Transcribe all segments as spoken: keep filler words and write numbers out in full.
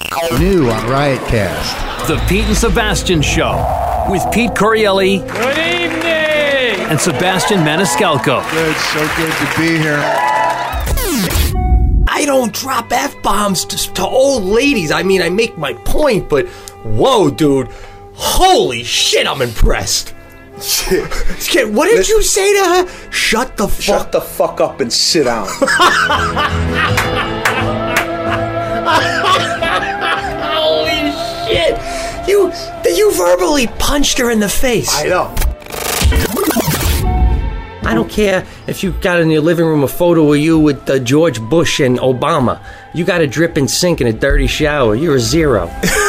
New on Riotcast. The Pete and Sebastian Show with Pete Corielli. Good evening! And Sebastian Maniscalco. Good, so good to be here. I don't drop F-bombs to, to old ladies. I mean, I make my point, but whoa, dude. Holy shit, I'm impressed. Shit. What did you say to her? Shut the fuck Shut the fuck up and sit down. Holy shit. You, you verbally punched her in the face. I know. I don't care if you got in your living room a photo of you with uh, George Bush and Obama. You got a dripping sink and a dirty shower. You're a zero.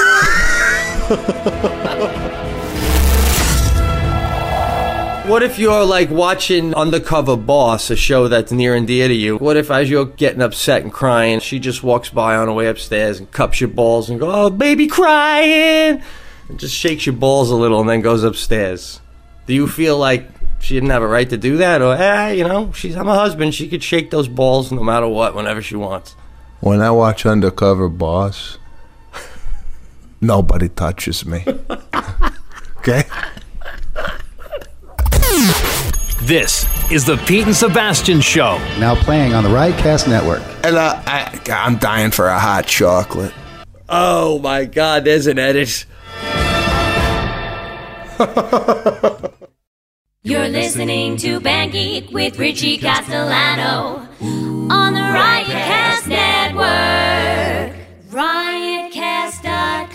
What if you're like watching Undercover Boss, a show that's near and dear to you? What if as you're getting upset and crying, she just walks by on the way upstairs and cups your balls and goes, "Oh, baby, crying," and just shakes your balls a little and then goes upstairs? Do you feel like she didn't have a right to do that? Or, eh, you know, she's I'm a husband. She could shake those balls no matter what, whenever she wants. When I watch Undercover Boss, nobody touches me. Okay? This is the Pete and Sebastian Show. Now playing on the Riotcast Network. And uh, I, I'm dying for a hot chocolate. Oh, my God, there's an edit. You're listening to Band Geek with Richie Castellano on the Riotcast Network. Riotcast dot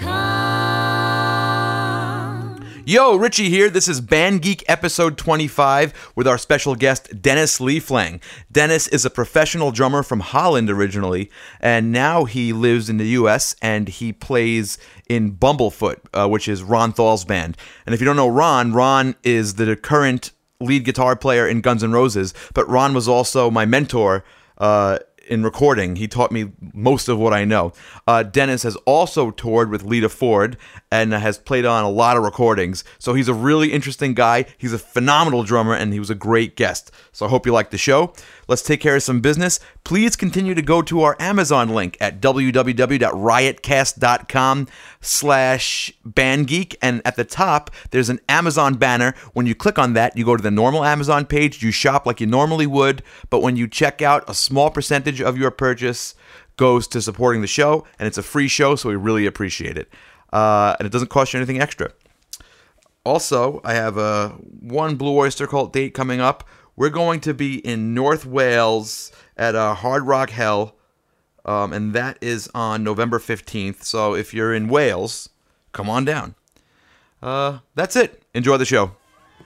com. Yo, Richie here. This is Band Geek episode twenty-five with our special guest, Dennis Leeflang. Dennis is a professional drummer from Holland originally, and now he lives in the U S and he plays in Bumblefoot, uh, which is Ron Thal's band. And if you don't know Ron, Ron is the current lead guitar player in Guns N' Roses, but Ron was also my mentor uh, in recording. He taught me most of what I know. Uh, Dennis has also toured with Lita Ford and has played on a lot of recordings. So he's a really interesting guy. He's a phenomenal drummer, and he was a great guest. So I hope you like the show. Let's take care of some business. Please continue to go to our Amazon link at www.riotcast.com slash bandgeek. And at the top, there's an Amazon banner. When you click on that, you go to the normal Amazon page. You shop like you normally would. But when you check out, a small percentage of your purchase goes to supporting the show. And it's a free show, so we really appreciate it. Uh, and it doesn't cost you anything extra. Also, I have a one Blue Oyster Cult date coming up. We're going to be in North Wales at uh, Hard Rock Hell, um, and that is on November fifteenth. So if you're in Wales, come on down. Uh, that's it. Enjoy the show.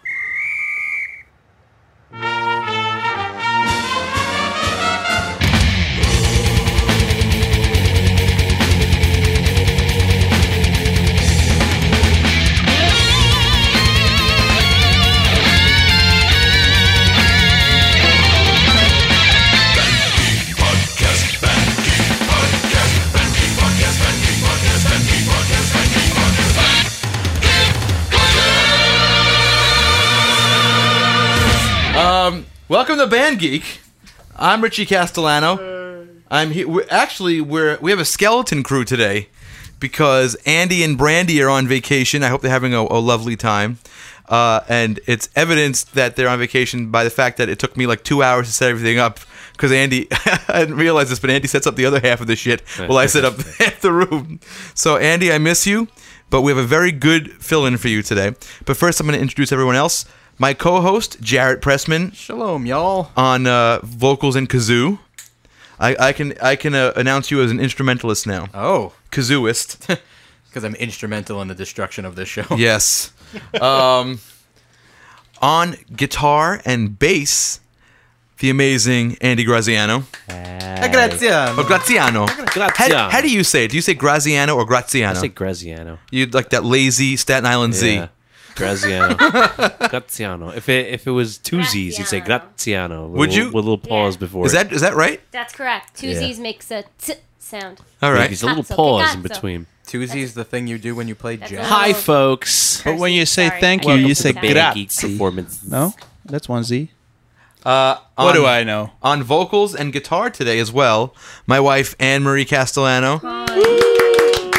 Welcome to Band Geek. I'm Richie Castellano. I'm here. We're, actually, we're we have a skeleton crew today because Andy and Brandy are on vacation. I hope they're having a, a lovely time. Uh, and it's evidenced that they're on vacation by the fact that it took me like two hours to set everything up. Because Andy, I didn't realize this, but Andy sets up the other half of the shit while I set up half the room. So Andy, I miss you, but we have a very good fill-in for you today. But first, I'm going to introduce everyone else. My co-host, Jarrett Pressman. Shalom, y'all. On uh, vocals and kazoo. I, I can I can uh, announce you as an instrumentalist now. Oh. Kazooist. Because I'm instrumental in the destruction of this show. Yes. um, on guitar and bass, the amazing Andy Graziano. Hey. Graziano. Oh, Graziano. Graziano. How, how do you say it? Do you say Graziano or Graziano? I say Graziano. You like that lazy Staten Island Z. Yeah. Graziano. Graziano. If it if it was two Z's, you'd say Graziano. With Would a you? little, with a little pause Yeah. before. Is that is that right? That's correct. Two Yeah. Z's makes a t sound. All right. There's a little Cazzo, pause in cazzo. between. Twosy's the thing you do when you play That's jazz. a Hi, little folks. cursey. But when you say Sorry. thank you, Welcome you to say the Band Band Geek grazie. performance. No? That's one Z. Uh, on, What do I know? On vocals and guitar today as well, my wife Anne Marie Castellano.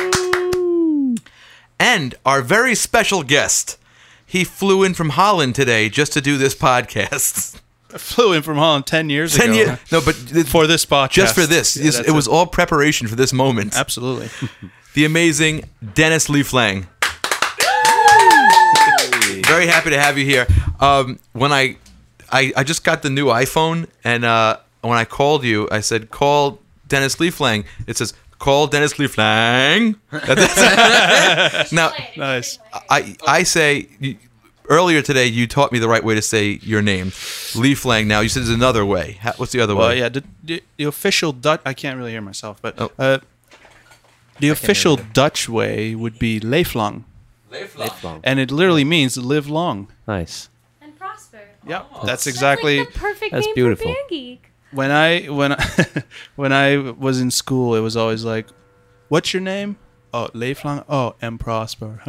And our very special guest. He flew in from Holland today just to do this podcast. I flew in from Holland ten years ten ago. years? No, but th- for this podcast. Just for this. Yeah, This- that's it was all preparation for this moment. Absolutely. The amazing Dennis Lieflang. Very happy to have you here. Um, when I, I, I just got the new iPhone, and uh, when I called you, I said, call Dennis Lieflang. It says, call Dennis Lieflang. That's- now, Nice. I, I say, earlier today, you taught me the right way to say your name, Lieflang. Now, you said there's another way. How, what's the other Well, way? yeah, the, the, the official Dutch... I can't really hear myself, but... Oh. Uh, the official Dutch way would be Leeflang. Leeflang. And it literally means live long. Nice. And prosper. Yeah, that's That's exactly... like the perfect That's name beautiful. for Band Geek. When I when I, when I was in school, it was always like, "What's your name?" Oh, Leeflang. Oh, M. Prosper.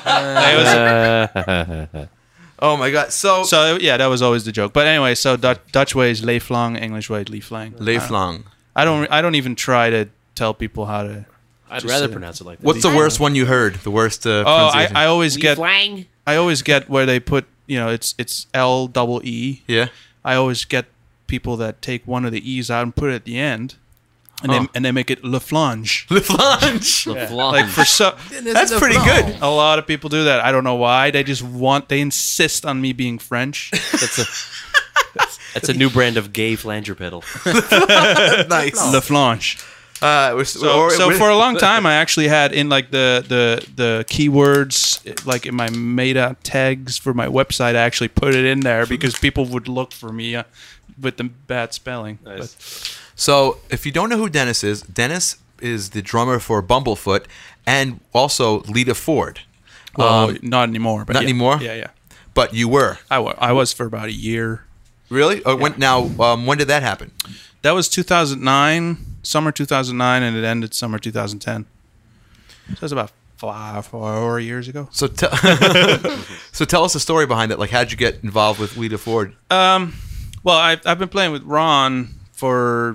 It was- Oh, my God. So, so yeah, that was always the joke. But anyway, so Dutch, Dutch way is Leeflang, English way is Leeflang. Leeflang. I don't I don't even try to tell people how to. I'd Just rather say- pronounce it like that. What's the worst one you heard? The worst uh, Oh, I, pronunciation? I always get Leeflang? I always get where they put you know it's it's L double E. Yeah. I always get people that take one of the E's out and put it at the end, and Huh. they and they make it Leflange. Leflange. Leeflang. Like for so, That's pretty good. a lot of people do that. I don't know why. They just want. They insist on me being French. That's a that's a new brand of gay flanger pedal. Nice. Leflange. Uh, we're- So, or- so we're- for a long time, I actually had in like the the the keywords, like in my meta tags for my website, I actually put it in there because people would look for me uh, with the bad spelling. But, So, if you don't know who Dennis is, Dennis is the drummer for Bumblefoot and also Lita Ford. well, Um, not anymore. But not yeah. anymore? Yeah, yeah. But you were. I wa- I was for about a year. Really? Oh, when, now, um, when did that happen? That was two thousand nine, summer two thousand nine, and it ended summer two thousand ten. So that's about five, four years ago. So, te- so tell us the story behind it. Like, how'd you get involved with Lita Ford? Um, well, I, I've been playing with Ron for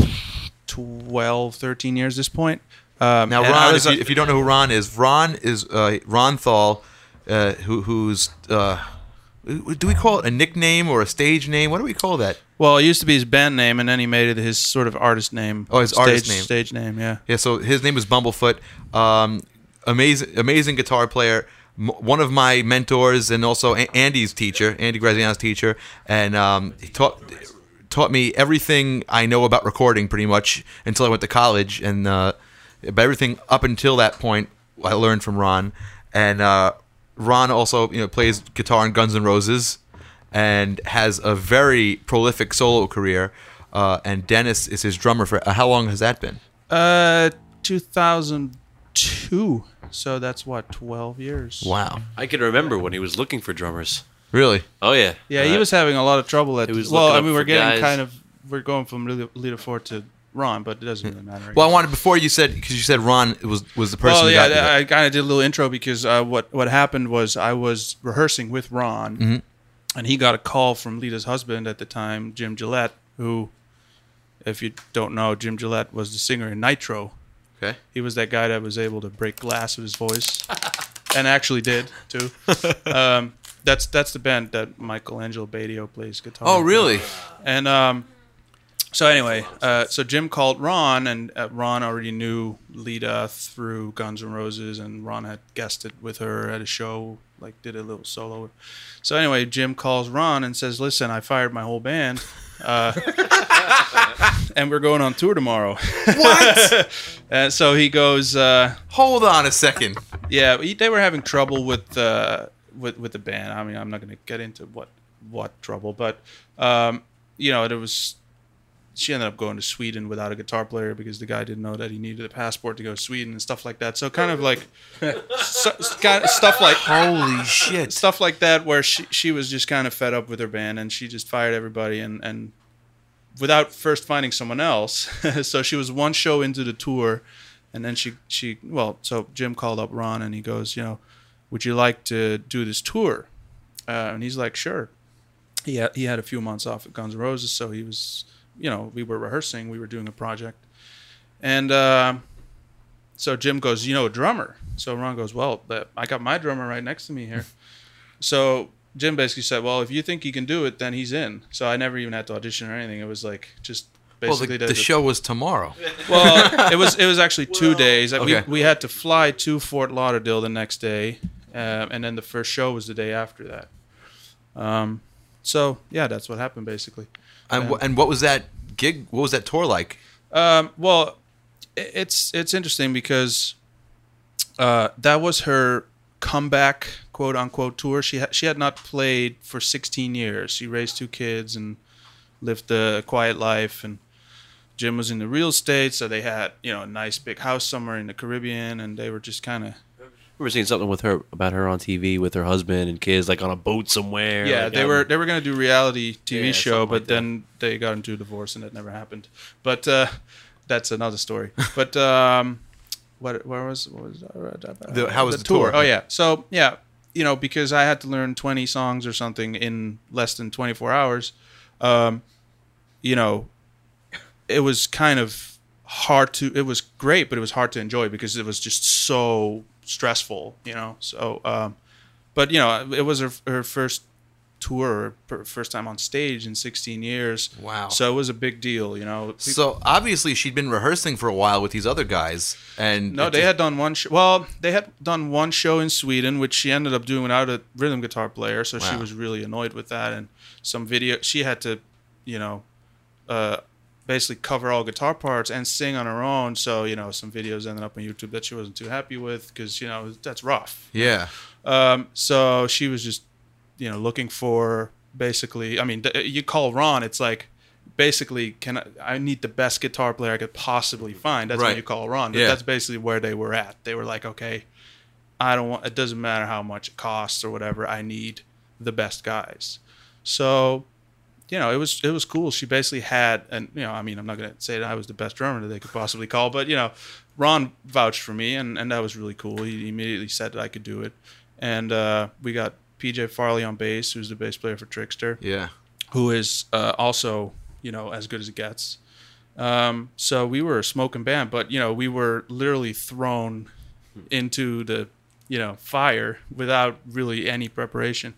twelve, thirteen years at this point. Um, Now, and I Ron, was, if you, if you don't know who Ron is, Ron is uh, Ron Thal, uh, who, who's uh, do we call it a nickname or a stage name? What do we call that? well, it used to be his band name, and then he made it his sort of artist name. Oh, his stage, artist name. Stage name, yeah. Yeah, so his name is Bumblefoot. Um, amazing, amazing guitar player. M- one of my mentors, and also A- Andy's teacher, Andy Graziano's teacher, and um, he taught taught me everything I know about recording, pretty much until I went to college. And uh, but everything up until that point, I learned from Ron. And uh, Ron also, you know, plays guitar in Guns N' Roses, and has a very prolific solo career. Uh, and Dennis is his drummer for. Uh, how long has that been? Uh, two thousand two. So that's what, twelve years. Wow. I can remember when he was looking for drummers. Really? Oh yeah. Yeah, he Uh, was having a lot of trouble at. he was Well, looking I up mean, we're for getting guys. kind of we're going from Lita, Lita Ford to Ron, but it doesn't really matter. Well, I wanted before you said because you said Ron was was the person. Well, who yeah, got you there. I kind of did a little intro because uh, what what happened was I was rehearsing with Ron, Mm-hmm. and he got a call from Lita's husband at the time, Jim Gillette, who, if you don't know, Jim Gillette was the singer in Nitro. Okay. He was that guy that was able to break glass with his voice, and actually did too. Um, that's that's the band that Michelangelo Badio plays guitar. Oh, in. really? And um, so anyway, uh, so Jim called Ron, and uh, Ron already knew Lita through Guns N' Roses, and Ron had guested with her at a show, like did a little solo. So anyway, Jim calls Ron and says, "Listen, I fired my whole band, uh, and we're going on tour tomorrow." What? And so he goes, uh, Hold on a second. "Yeah, he- they were having trouble with uh, with with the band. I mean, I'm not going to get into what what trouble, but um, you know, there was." She ended up going to Sweden without a guitar player because the guy didn't know that he needed a passport to go to Sweden and stuff like that. So kind of like so, kind of stuff like Holy shit. stuff like that, where she she was just kind of fed up with her band and she just fired everybody and and without first finding someone else. So she was one show into the tour, and then she she well, so Jim called up Ron and he goes, you know, would you like to do this tour? Uh, and he's like, sure. He had, he had a few months off at Guns N' Roses, so he was. You know, we were rehearsing, we were doing a project. And uh, so Jim goes, you know, a drummer. So Ron goes, well, but I got my drummer right next to me here. So Jim basically said, well, if you think he can do it, then he's in. So I never even had to audition or anything. It was like just Well, basically the, the show was tomorrow. Well, it was it was actually two days. Okay. We we had to fly to Fort Lauderdale the next day, um, and then the first show was the day after that. Um, so yeah, that's what happened basically. And, Um, wh- and what was that gig? What was that tour like? Um, well, i- it's it's interesting because uh, that was her comeback, quote unquote, tour. She ha- she had not played for sixteen years. She raised two kids and lived a quiet life. And Jim was in the real estate, so they had you know a nice big house somewhere in the Caribbean, and they were just kind of. We were seeing something with her about her on T V with her husband and kids, like on a boat somewhere. Yeah, like, they um, were they were gonna do reality T V Yeah, show, something but like that. then they got into a divorce and that never happened. But uh, that's another story. But um, what where was what was uh, The- how was the tour? Oh yeah, so yeah, you know because I had to learn twenty songs or something in less than twenty-four hours. Um, you know, it was kind of hard to. It was great, but it was hard to enjoy because it was just so stressful. You know, so. Um, but you know, it was her her first tour, her first time on stage in sixteen years. Wow. So it was a big deal. You know. So obviously she'd been rehearsing for a while with these other guys, and No, it they just- had done one. Sh- well, they had done one show in Sweden, which she ended up doing without a rhythm guitar player. So she Wow. was really annoyed with that. And some video, she had to, you know, uh, basically cover all guitar parts and sing on her own. So you know, some videos ended up on YouTube that she wasn't too happy with because you know that's rough. Yeah. Um, so she was just, you know, looking for basically. I mean, th- you call Ron, it's like. Basically, can I, I need the best guitar player I could possibly find. That's Right. when you call Ron. But Yeah. that's basically where they were at. They were like, okay, I don't want. It doesn't matter how much it costs or whatever. I need the best guys. So, you know, it was it was cool. She basically had, and you know, I mean, I'm not gonna say that I was the best drummer that they could possibly call, but you know, Ron vouched for me, and and that was really cool. He immediately said that I could do it, and uh, we got P J Farley on bass, who's the bass player for Trickster. Yeah. Who is uh, also, you know, as good as it gets. Um, so we were a smoking band, but, you know, we were literally thrown into the, you know, fire without really any preparation.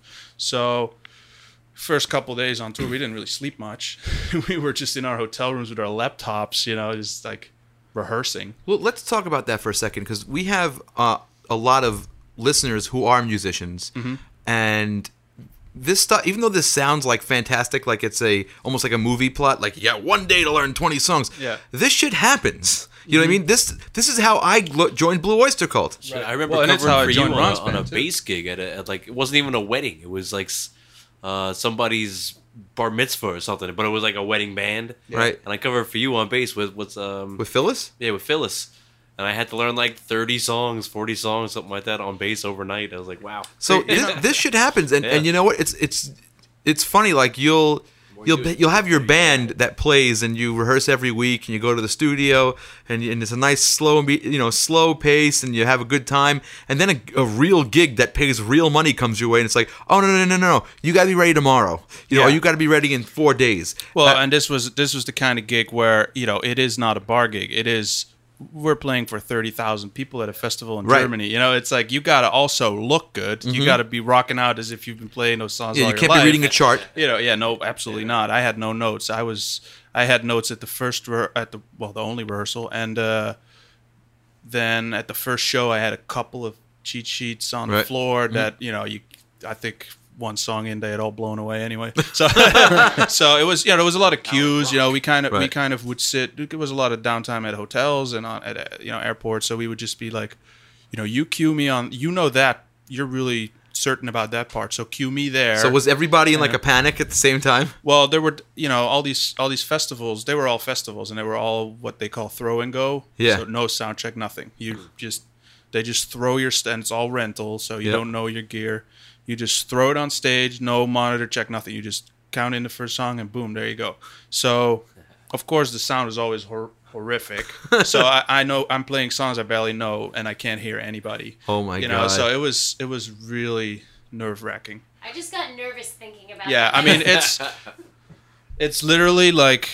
So first couple days on tour, we didn't really sleep much. We were just in our hotel rooms with our laptops, you know, just like rehearsing. Well, let's talk about that for a second because we have uh, a lot of listeners who are musicians, Mm-hmm. and this stuff, even though this sounds like fantastic, like it's a almost like a movie plot, like yeah, one day to learn twenty songs. Yeah. This shit happens. You know what I mean? This this is how I lo- joined Blue Oyster Cult. I remember Well, and it's covering how I for you joined on, Ron's a, on a band, too. bass gig at, a, at like it wasn't even a wedding. It was like s- uh, somebody's bar mitzvah or something, but it was like a wedding band. Right. And I covered for you on bass with what's um With Phyllis? yeah with Phyllis, and I had to learn like thirty songs, forty songs, something like that on bass overnight. I was like, wow. So this, this shit happens, and, and Yeah. you know what? It's it's it's funny. Like you'll you'll you'll have your band that plays, and you rehearse every week, and you go to the studio, and, and it's a nice slow be- you know slow pace, and you have a good time. And then a, a real gig that pays real money comes your way, and it's like, oh no no no no no, you got to be ready tomorrow. You know, Yeah. or you got to be ready in four days. Well, Uh, and this was this was the kind of gig where you know it is not a bar gig. It is we're playing for thirty thousand people at a festival in Right. Germany. You know, it's like you got to also look good. You got to be rocking out as if you've been playing those songs. yeah, all you your can't life. be reading a chart. You know, yeah, no, absolutely not. I had no notes. I was I had notes at the first re- at the well the only rehearsal, and uh, then at the first show I had a couple of cheat sheets on the Right. floor that you know you I think. One song in, they had all blown away anyway. So, so it was, you know, there was a lot of cues. You know, we kind of, we Right. kind of would sit. There was a lot of downtime at hotels and on, at uh, you know airports. So we would just be like, you know, you cue me on. You know that you're really certain about that part. So cue me there. So was everybody in like a panic at the same time? Well, there were, you know, all these all these festivals. They were all festivals, and they were all what they call throw and go. Yeah. So no sound check, nothing. You just they just throw your st- and it's all rental, so you Yep. don't know your gear. You just throw it on stage, no monitor check, nothing. You just count in the first song, and boom, there you go. So, of course, the sound is always hor- horrific. So I, I know I'm playing songs I barely know, and I can't hear anybody. Oh my you know, God. so it was it was really nerve wracking. I just got nervous thinking about Yeah, that. I mean it's it's literally like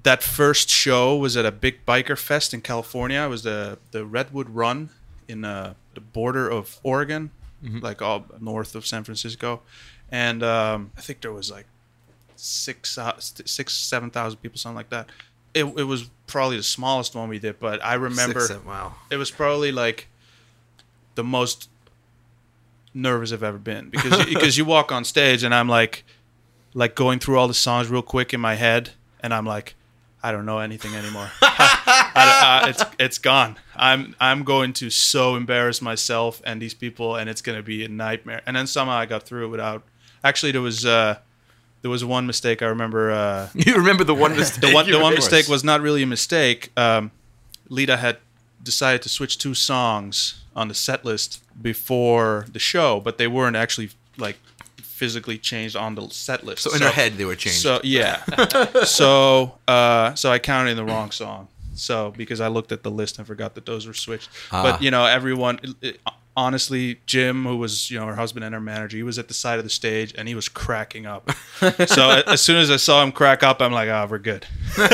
that first show was at a big biker fest in California. It was the the Redwood Run in uh, the border of Oregon, mm-hmm. like all north of San Francisco, and um, I think there was like six, uh, six, seven thousand people, something like that. It it was probably the smallest one we did, but I remember Six, seven, wow. It was probably like the most nervous I've ever been because you, because you walk on stage and I'm like like going through all the songs real quick in my head, and I'm like, I don't know anything anymore. I, I, it's it's gone. I'm I'm going to so embarrass myself and these people, and it's going to be a nightmare. And then somehow I got through it without. Actually, there was uh, there was one mistake I remember. Uh, you remember the one mistake? The one the one mistake was not really a mistake. Um, Lita had decided to switch two songs on the set list before the show, but they weren't actually like physically changed on the set list. So in so, her head they were changed. So yeah. so uh, so I counted in the wrong song. So because I looked at the list and forgot that those were switched. Ah. But you know, everyone it, it, honestly, Jim, who was, you know, her husband and her manager, he was at the side of the stage and he was cracking up. So as soon as I saw him crack up, I'm like, "Oh, we're good."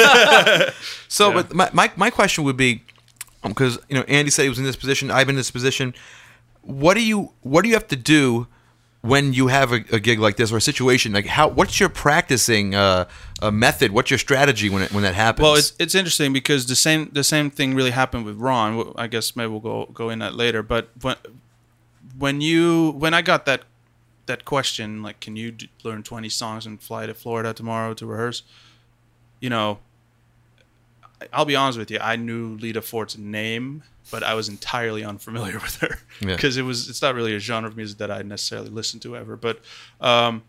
So yeah. but my, my my question would be, because um, you know, Andy said he was in this position, I've been in this position. What do you what do you have to do when you have a, a gig like this or a situation like how? What's your practicing uh, a method? What's your strategy when it, when that happens? Well, it's it's interesting because the same the same thing really happened with Ron. I guess maybe we'll go go in that later. But when when you when I got that that question, like, can you d- learn twenty songs and fly to Florida tomorrow to rehearse? You know, I'll be honest with you. I knew Lita Fort's name, but I was entirely unfamiliar with her because yeah. it was it's not really a genre of music that I necessarily listened to ever. But um,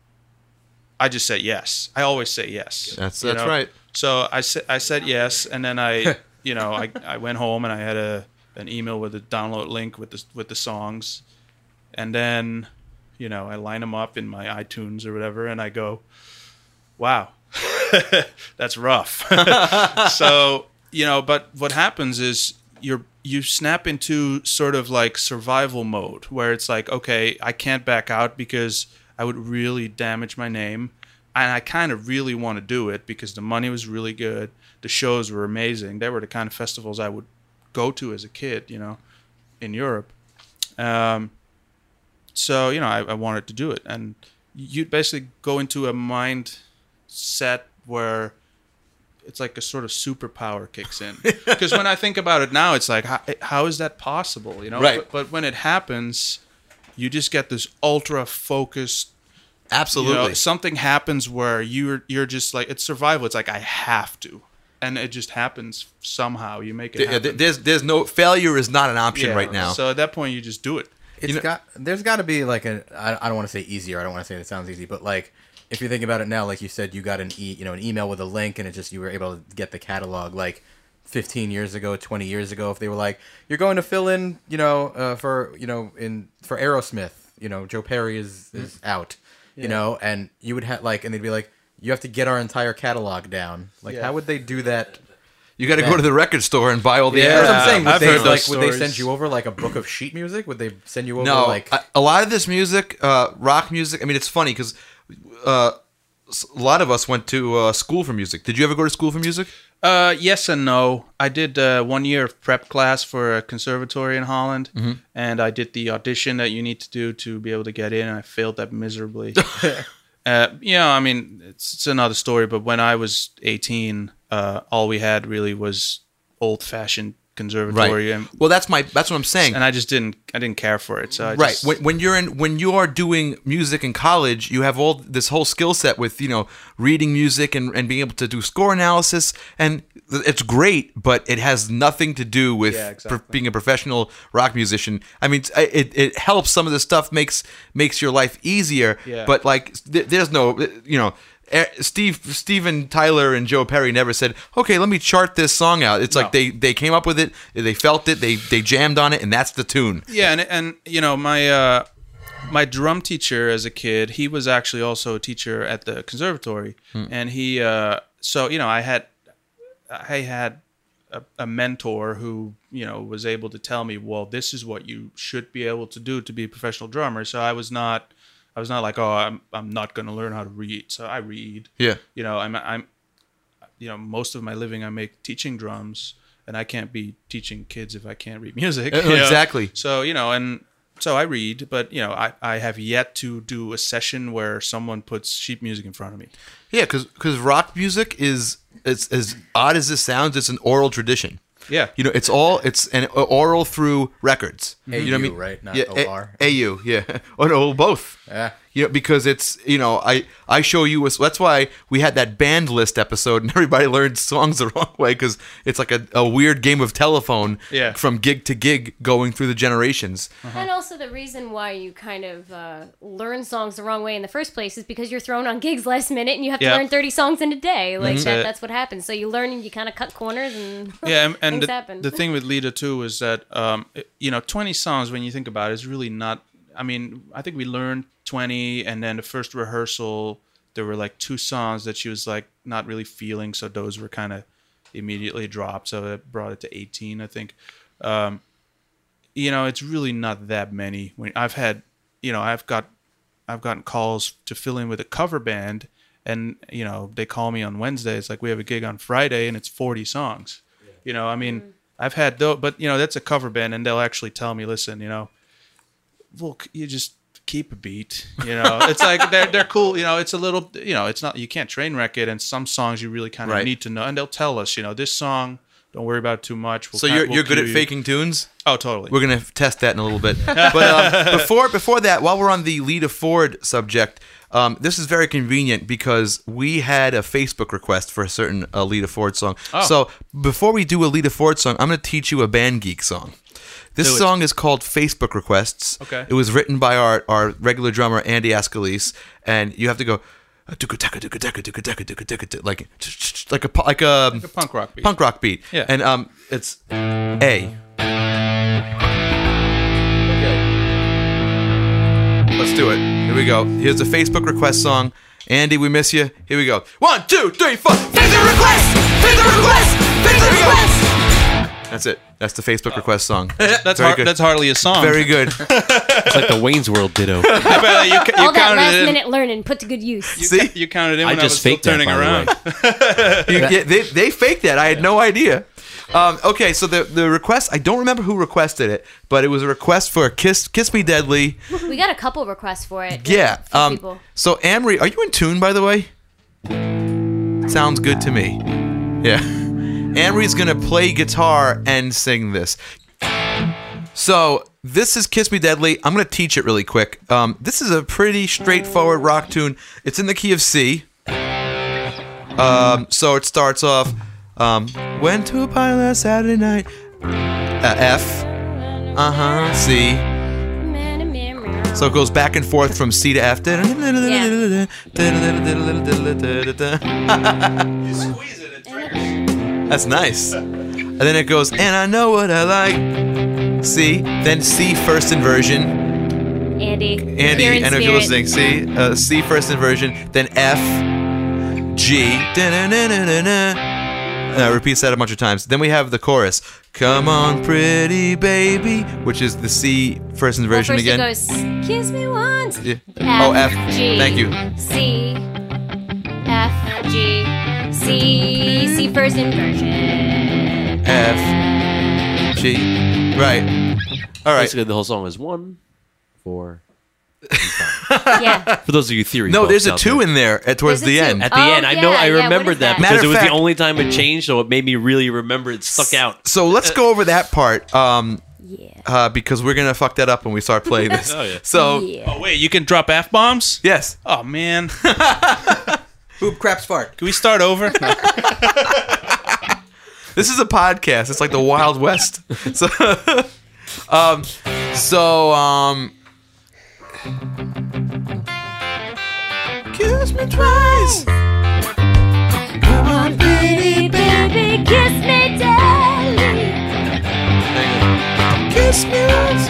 I just said yes. I always say yes. That's that's know? right. So I said I said yes, and then I you know I, I went home and I had a an email with a download link with the with the songs, and then you know I line them up in my iTunes or whatever, and I go, wow, that's rough. So you know, but what happens is you're you snap into sort of like survival mode where it's like, okay, I can't back out because I would really damage my name, and I kind of really want to do it because the money was really good, the shows were amazing, they were the kind of festivals I would go to as a kid, you know, in Europe. Um, so you know, I, I wanted to do it, and you basically go into a mindset where it's like a sort of superpower kicks in. Because when I think about it now, it's like, how, how is that possible? You know, right. But, but when it happens, you just get this ultra focused. Absolutely. You know, something happens where you're you're just like, it's survival. It's like, I have to, and it just happens somehow. You make it happen. There's there's no failure is not an option yeah. right now. So at that point, you just do it. It's you know, got there's got to be like a I, I don't want to say easier. I don't want to say it sounds easy, but like, if you think about it now, like you said, you got an e, you know, an email with a link, and it just you were able to get the catalog. Like fifteen years ago, twenty years ago, if they were like, you're going to fill in, you know, uh, for you know, in for Aerosmith, you know, Joe Perry is is out, yeah. you know, and you would have like, and they'd be like, you have to get our entire catalog down. Like, yeah. how would they do that? You got to go to the record store and buy all the. Yeah, that's what I'm saying. Would I've they heard like? those Would they stories. send you over like a book of sheet music? Would they send you over no, like a, a lot of this music, uh, rock music? I mean, it's funny because. Uh, A lot of us went to uh, school for music. Did you ever go to school for music? Uh, yes and no. I did uh, one year of prep class for a conservatory in Holland, mm-hmm. and I did the audition that you need to do to be able to get in, and I failed that miserably. uh, you know, I mean, it's, it's another story, but when I was eighteen, uh, all we had really was old-fashioned conservatory. Right. And, well, that's my that's what I'm saying. and I just didn't I didn't care for it. So I right just, when, when you're in when you are doing music in college, you have all this whole skill set with you know reading music and, and being able to do score analysis, and it's great, but it has nothing to do with Yeah, exactly. pro- being a professional rock musician. I mean, it it helps. Some of the stuff makes makes your life easier, Yeah. but like th- there's no you know. Steve, Steven Tyler and Joe Perry never said, "Okay, let me chart this song out." It's No. like they, they came up with it, they felt it, they they jammed on it, and that's the tune. Yeah, and and you know my uh, my drum teacher as a kid, he was actually also a teacher at the conservatory, Hmm. and he uh, so you know I had I had a, a mentor who you know was able to tell me, well, this is what you should be able to do to be a professional drummer. So I was not. I was not like, oh, I'm I'm not going to learn how to read. So I read. Yeah. You know, I'm I'm you know, most of my living I make teaching drums, and I can't be teaching kids if I can't read music. Uh, you know? exactly. So, you know, and so I read, but, you know, I, I have yet to do a session where someone puts sheet music in front of me. Yeah, because rock music is, it's, as odd as this sounds, it's an oral tradition. Yeah. You know, it's all, it's an oral through records. A U, you know what I mean? right? Not yeah, O R. A U, yeah. Or no, both. Yeah. You know, because it's, you know, I, I show you, a, that's why we had that band list episode and everybody learned songs the wrong way, because it's like a, a weird game of telephone yeah. from gig to gig going through the generations. Uh-huh. And also the reason why you kind of uh, learn songs the wrong way in the first place is because you're thrown on gigs last minute and you have to yeah. learn thirty songs in a day. Like that's that, it. that's what happens. So you learn and you kind of cut corners and yeah, and, and things the, happen. the thing with Lita too is that um, it- you know, twenty songs when you think about it is really not. I mean, I think we learned twenty, and then the first rehearsal there were like two songs that she was like not really feeling, so those were kind of immediately dropped. So it brought it to eighteen, I think. Um, you know, it's really not that many. When I've had, you know, I've got, I've gotten calls to fill in with a cover band, and you know, they call me on Wednesday. It's like we have a gig on Friday, and it's forty songs. Yeah. You know, I mean, mm-hmm. I've had though, but you know, that's a cover band, and they'll actually tell me, listen, you know, look, you just keep a beat. You know, it's like they're they're cool. You know, it's a little, you know, it's not, you can't train wreck it, and some songs you really kind of Right. need to know, and they'll tell us, you know, this song. Don't worry about it too much. We'll So kind- you're we'll you're good cue at you. faking tunes? Oh, totally. We're gonna test that in a little bit. But um, before before that, while we're on the Lita Ford subject, um, this is very convenient because we had a Facebook request for a certain uh, Lita Ford song. Oh. So before we do a Lita Ford song, I'm gonna teach you a Band Geek song. This Do it. song is called Facebook Requests. Okay. It was written by our, our regular drummer Andy Ascalise, and you have to go like like a pu- like a, Like a punk rock beat. punk rock beat. Yeah. And um, it's A. Let's do it. Here we go. Here's a Facebook request song. Andy, we miss you. Here we go. One, two, three, four. Facebook request. Facebook request. Facebook request. That's it. That's the Facebook request song. That's Very har- good. that's hardly a song. Very good. It's like the Wayne's World ditto. I bet you, ca- you All that counted last it in. minute learning put to good use. See? You counted in I when I, just was still faked that, turning by the around. way. You- yeah, they, they faked that. I had no idea. Um, okay, so the the request, I don't remember who requested it, but it was a request for Kiss Kiss Me Deadly. We got a couple requests for it. Yeah. A few Um, people. so, Amory, are you in tune, by the way? Sounds good to me. Yeah. Amory's going to play guitar and sing this. So, this is Kiss Me Deadly. I'm going to teach it really quick. Um, this is a pretty straightforward rock tune. It's in the key of C. Um, so, it starts off, um, went to a party last Saturday night. Uh, F. Uh-huh. C. So it goes back and forth from C to F. That's nice. And then it goes, and I know what I like. C. Then C first inversion. Andy. Andy, You're in I know if you're listening. spirit. C. Uh, C first inversion. Then F. G. Uh, repeats that a bunch of times. Then we have the chorus. Come on, pretty baby, which is the C first Well, inversion first again. it goes, kiss me once. Yeah. F, Oh, F. G, Thank you. C, F, G, C, C first inversion. F, G. Right. All right. Basically, the whole song is one, four, Yeah. For those of you theory No, folks there's a out two there. in there at, towards There's a the two. end. At the Oh, end, I know, yeah, I yeah, what remembered is that that? because Matter it of was fact- the only time it changed, so it made me really remember it stuck out. So let's go over that part. Um, Yeah. uh, because we're gonna fuck that up when we start playing this. Oh, yeah. So Yeah. Oh wait, you can drop f bombs. yes, Oh man, Poop, craps, fart. can we start over? this is a podcast. It's like the Wild West. So, um, so um, kiss me twice. Come on, pretty baby, kiss me, darling. Kiss me once.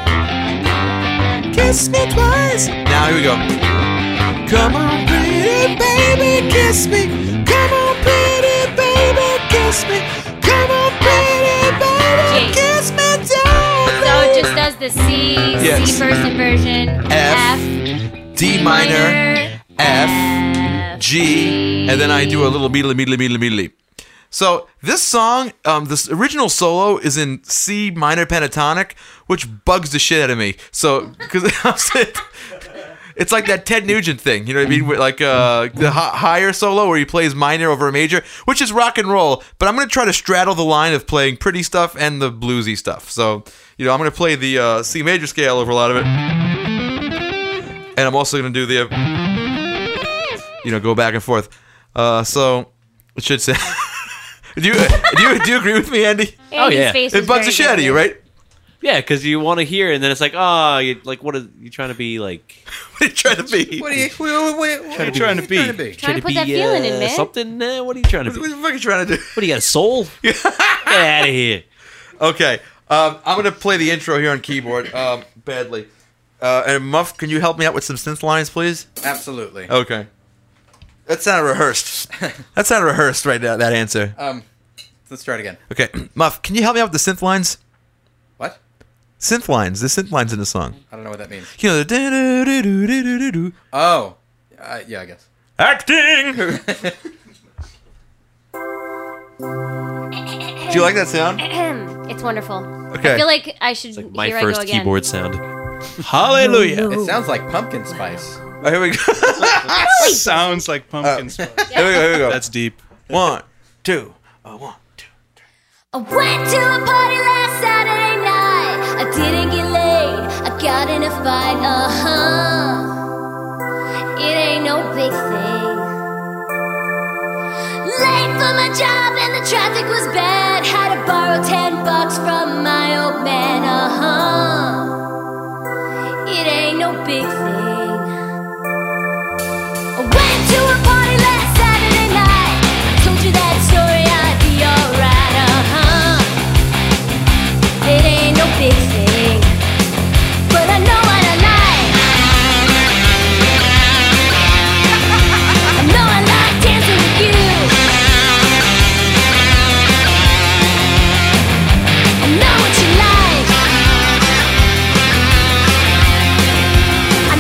Kiss me twice. Now here we go. Come on, pretty baby, kiss me. Come on, pretty baby, kiss me. Come on, pretty baby, G. kiss me, So darling. it just does the C, Yes. C first inversion, F, F, D minor, F, F. G, and then I do a little meedly, meedly, meedly, meedly. So this song, um, this original solo is in C minor pentatonic, which bugs the shit out of me. So, because it's like that Ted Nugent thing, you know what I mean? With like uh, the hi- higher solo where he plays minor over a major, which is rock and roll. But I'm going to try to straddle the line of playing pretty stuff and the bluesy stuff. So, you know, I'm going to play the uh, C major scale over a lot of it. And I'm also going to do the, uh, you know, go back and forth. Uh, so, it should say... Do you, do you do you agree with me, Andy? Oh, yeah. face It was bugs the very shit out of good. you, right? Yeah, because you want to hear, and then it's like, oh, you, like, what are you trying to be like? What are you trying to be? What are you, what, what, what, What are you trying to be? Trying to be? Trying to put be, that feeling in, uh, man. Something? Uh, what are you trying to be? What the fuck are you trying to do? What do you got, a soul? Get out of here. Okay, um, I'm gonna play the intro here on keyboard um, badly. Uh, and Muff, can you help me out with some synth lines, please? Absolutely. Okay. That sounded rehearsed. That sounded rehearsed right now. That answer. Um, let's try it again. Okay, Muff, can you help me out with the synth lines? What? Synth lines. The synth lines in the song. I don't know what that means. You know the. do-do-do-do-do-do. Oh, uh, yeah, I guess. Acting. Do you like that sound? It's wonderful. Okay. I feel like I should. Like my here I first go again. keyboard sound. Hallelujah. It sounds like pumpkin spice. Oh, here we go. Sounds like pumpkin spice. Here we go. Here we go. That's deep. One, two, uh, one, two. I went to a party last Saturday night. I didn't get laid. I got in a fight. Uh huh. It ain't no big thing. Late for my job and the traffic was bad. Had to borrow ten bucks from my old man. Uh huh. It ain't no big thing. I went to a party last Saturday night. I told you that story, I'd be alright. Uh huh. It ain't no big thing, but I know what I like. I know I like dancing with you. I know what you like. I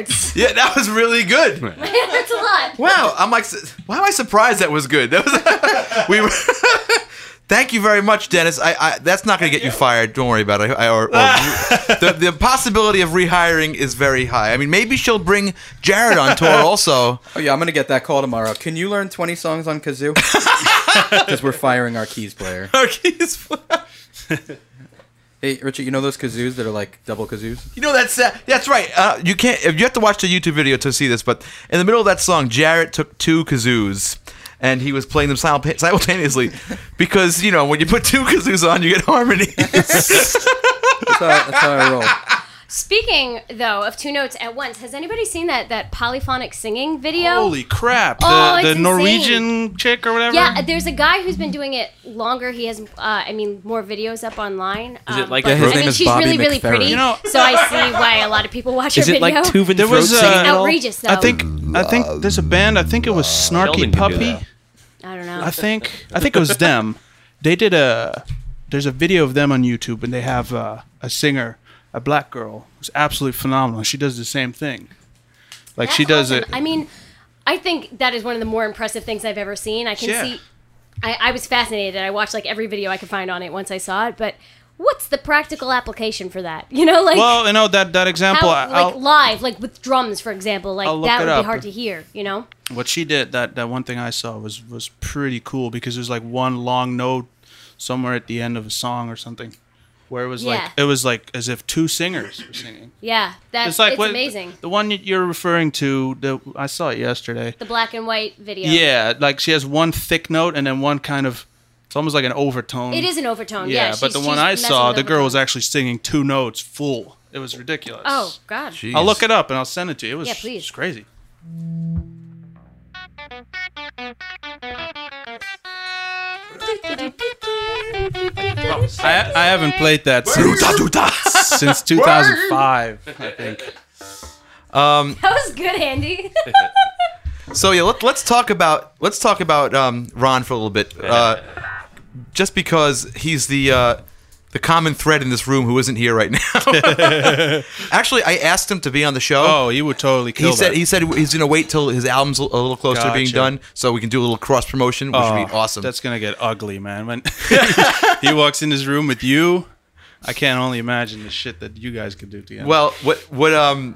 hurts. Yeah, that was really good. My head hurts a lot. Wow, I'm like, why am I surprised that was good? That was we were. Thank you very much, Dennis. I, I that's not going to get you fired. Don't worry about it. I, or, or, the the possibility of rehiring is very high. I mean, maybe she'll bring Jared on tour also. Oh yeah, I'm gonna get that call tomorrow. Can you learn twenty songs on kazoo? Because we're firing our keys player. Our keys player. Hey, Richard, you know those kazoos that are like double kazoos? You know that's uh, that's right. Uh, you can't. You have to watch the YouTube video to see this. But in the middle of that song, Jared took two kazoos. And he was playing them simulta- simultaneously because, you know, when you put two kazoos on, you get harmony. That's how, that's how I roll. Speaking, though, of two notes at once, has anybody seen that, that polyphonic singing video? Holy crap! The, Oh, it's the insane. Norwegian chick or whatever. Yeah, there's a guy who's been doing it longer. He has, uh, I mean, more videos up online. Is it Um, like but, Yeah, his I name mean, is she's Bobby really, really McFerrin. pretty. You know- so I see why a lot of people watch Is her it like video. Tuvan There throat was, uh, singing at all? outrageous, though. I think I think there's a band. I think it was Snarky Sheldon can do Puppy. that. I don't know. I think I think it was them. They did a. There's a video of them on YouTube, and they have uh, a singer, a black girl, who's absolutely phenomenal. She does the same thing. Like she That's does awesome. it. I mean, I think that is one of the more impressive things I've ever seen. I can Yeah. see. I, I was fascinated. I watched like every video I could find on it once I saw it. But what's the practical application for that? You know, like Well, you know that that example. how, I- like I'll- live, like with drums, for example. Like I'll look that it would up. be hard to hear. You know. what she did, that that one thing I saw was was pretty cool because there's like one long note somewhere at the end of a song or something, where it was Yeah. like it was like as if two singers were singing. Yeah, that's It's like it's what- amazing. The one you're referring to, the I saw it yesterday. The black and white video. Yeah, like she has one thick note and then one kind of, it's almost like an overtone. It is an overtone. Yeah, Yeah, but she's- the one she's I messing saw, with the girl was overtones. actually singing two notes full. It was ridiculous. Oh God. I'll look it up and I'll send it to you. It was Yeah, please. it's crazy. I, I haven't played that since, since two thousand five, I think. Um, That was good, Andy. so yeah, let, let's talk about let's talk about um, Ron for a little bit. Uh, just because he's the uh, the common thread in this room who isn't here right now. Actually, I asked him to be on the show. Oh, he would totally kill He said that. he said he's gonna wait till his album's a little closer to being Gotcha. done, so we can do a little cross promotion, which would be Oh, awesome. That's gonna get ugly, man. When he walks in his room with you, I can't only imagine the shit that you guys could do together. Well, what what um,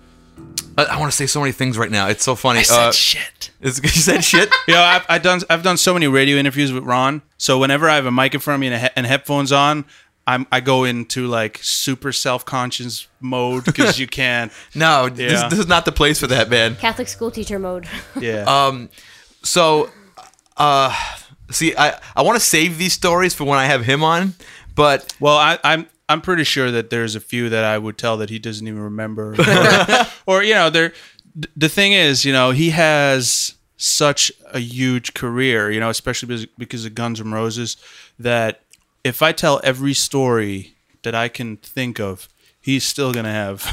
I, I want to say so many things right now. It's so funny. I said uh, shit. Is, you said shit. You know, I've, I've done I've done so many radio interviews with Ron. So whenever I have a mic in front of me and, a he- and headphones on, I'm I go into like super self conscious mode because you can't. No, this, Yeah. this is not the place for that, man. Catholic school teacher mode. Yeah. Um, so, uh, see, I I want to save these stories for when I have him on, but Well, I, I'm I'm pretty sure that there's a few that I would tell that he doesn't even remember, or, or you know, there. The thing is, you know, he has such a huge career, you know, especially because, because of Guns N' Roses, that if I tell every story that I can think of, he's still gonna have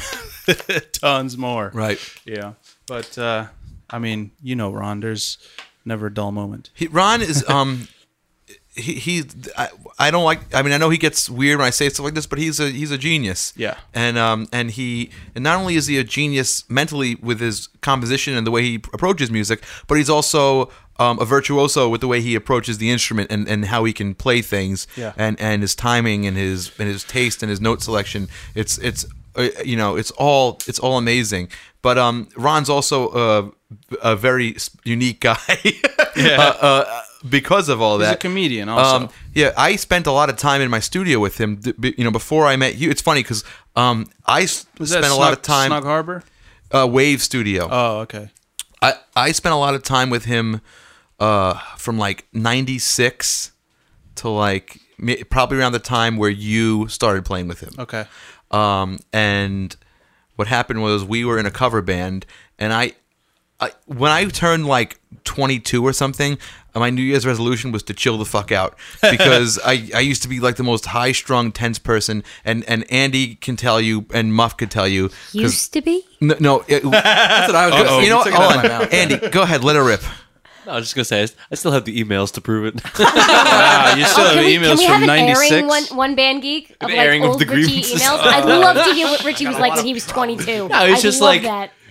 tons more. right. Yeah, but uh, I mean, you know, Ron, there's never a dull moment. He, Ron is um. He, he I, I don't like I mean I know he gets weird when I say stuff like this, but he's a he's a genius. Yeah. And um and he and not only is he a genius mentally with his composition and the way he approaches music, but he's also um, a virtuoso with the way he approaches the instrument and, and how he can play things. Yeah. And and his timing and his and his taste and his note selection. It's it's uh, you know it's all it's all amazing. But um Ron's also a, a very unique guy. Yeah. uh, uh, because of all He's that. a comedian also. Um, yeah, I spent a lot of time in my studio with him. th- b- You know, before I met you, it's funny because um, I s- Was spent that a lot Snug- of time. Snug Harbor? Uh, Wave Studio. Oh, okay. I I spent a lot of time with him uh, from like ninety-six to like mi- probably around the time where you started playing with him. Okay. Um, and what happened was we were in a cover band, and I, I when I turned like twenty-two or something, my New Year's resolution was to chill the fuck out because I, I used to be like the most high-strung, tense person, and, and Andy can tell you, and Muff could tell you. 'cause- Used to be. No, no it, That's what I was going to you say. know what? took it out Hold of my on, mouth. Andy, go ahead, let her rip. No, I was just gonna say I s- I still have the emails to prove it. Wow, you still Oh, have can we, can emails we have from an airing ninety-six? one, one band geek of An like airing of old the Richie grievances. emails? I'd love to hear what Richie was like when he was twenty-two. No, it's I'd just love like that.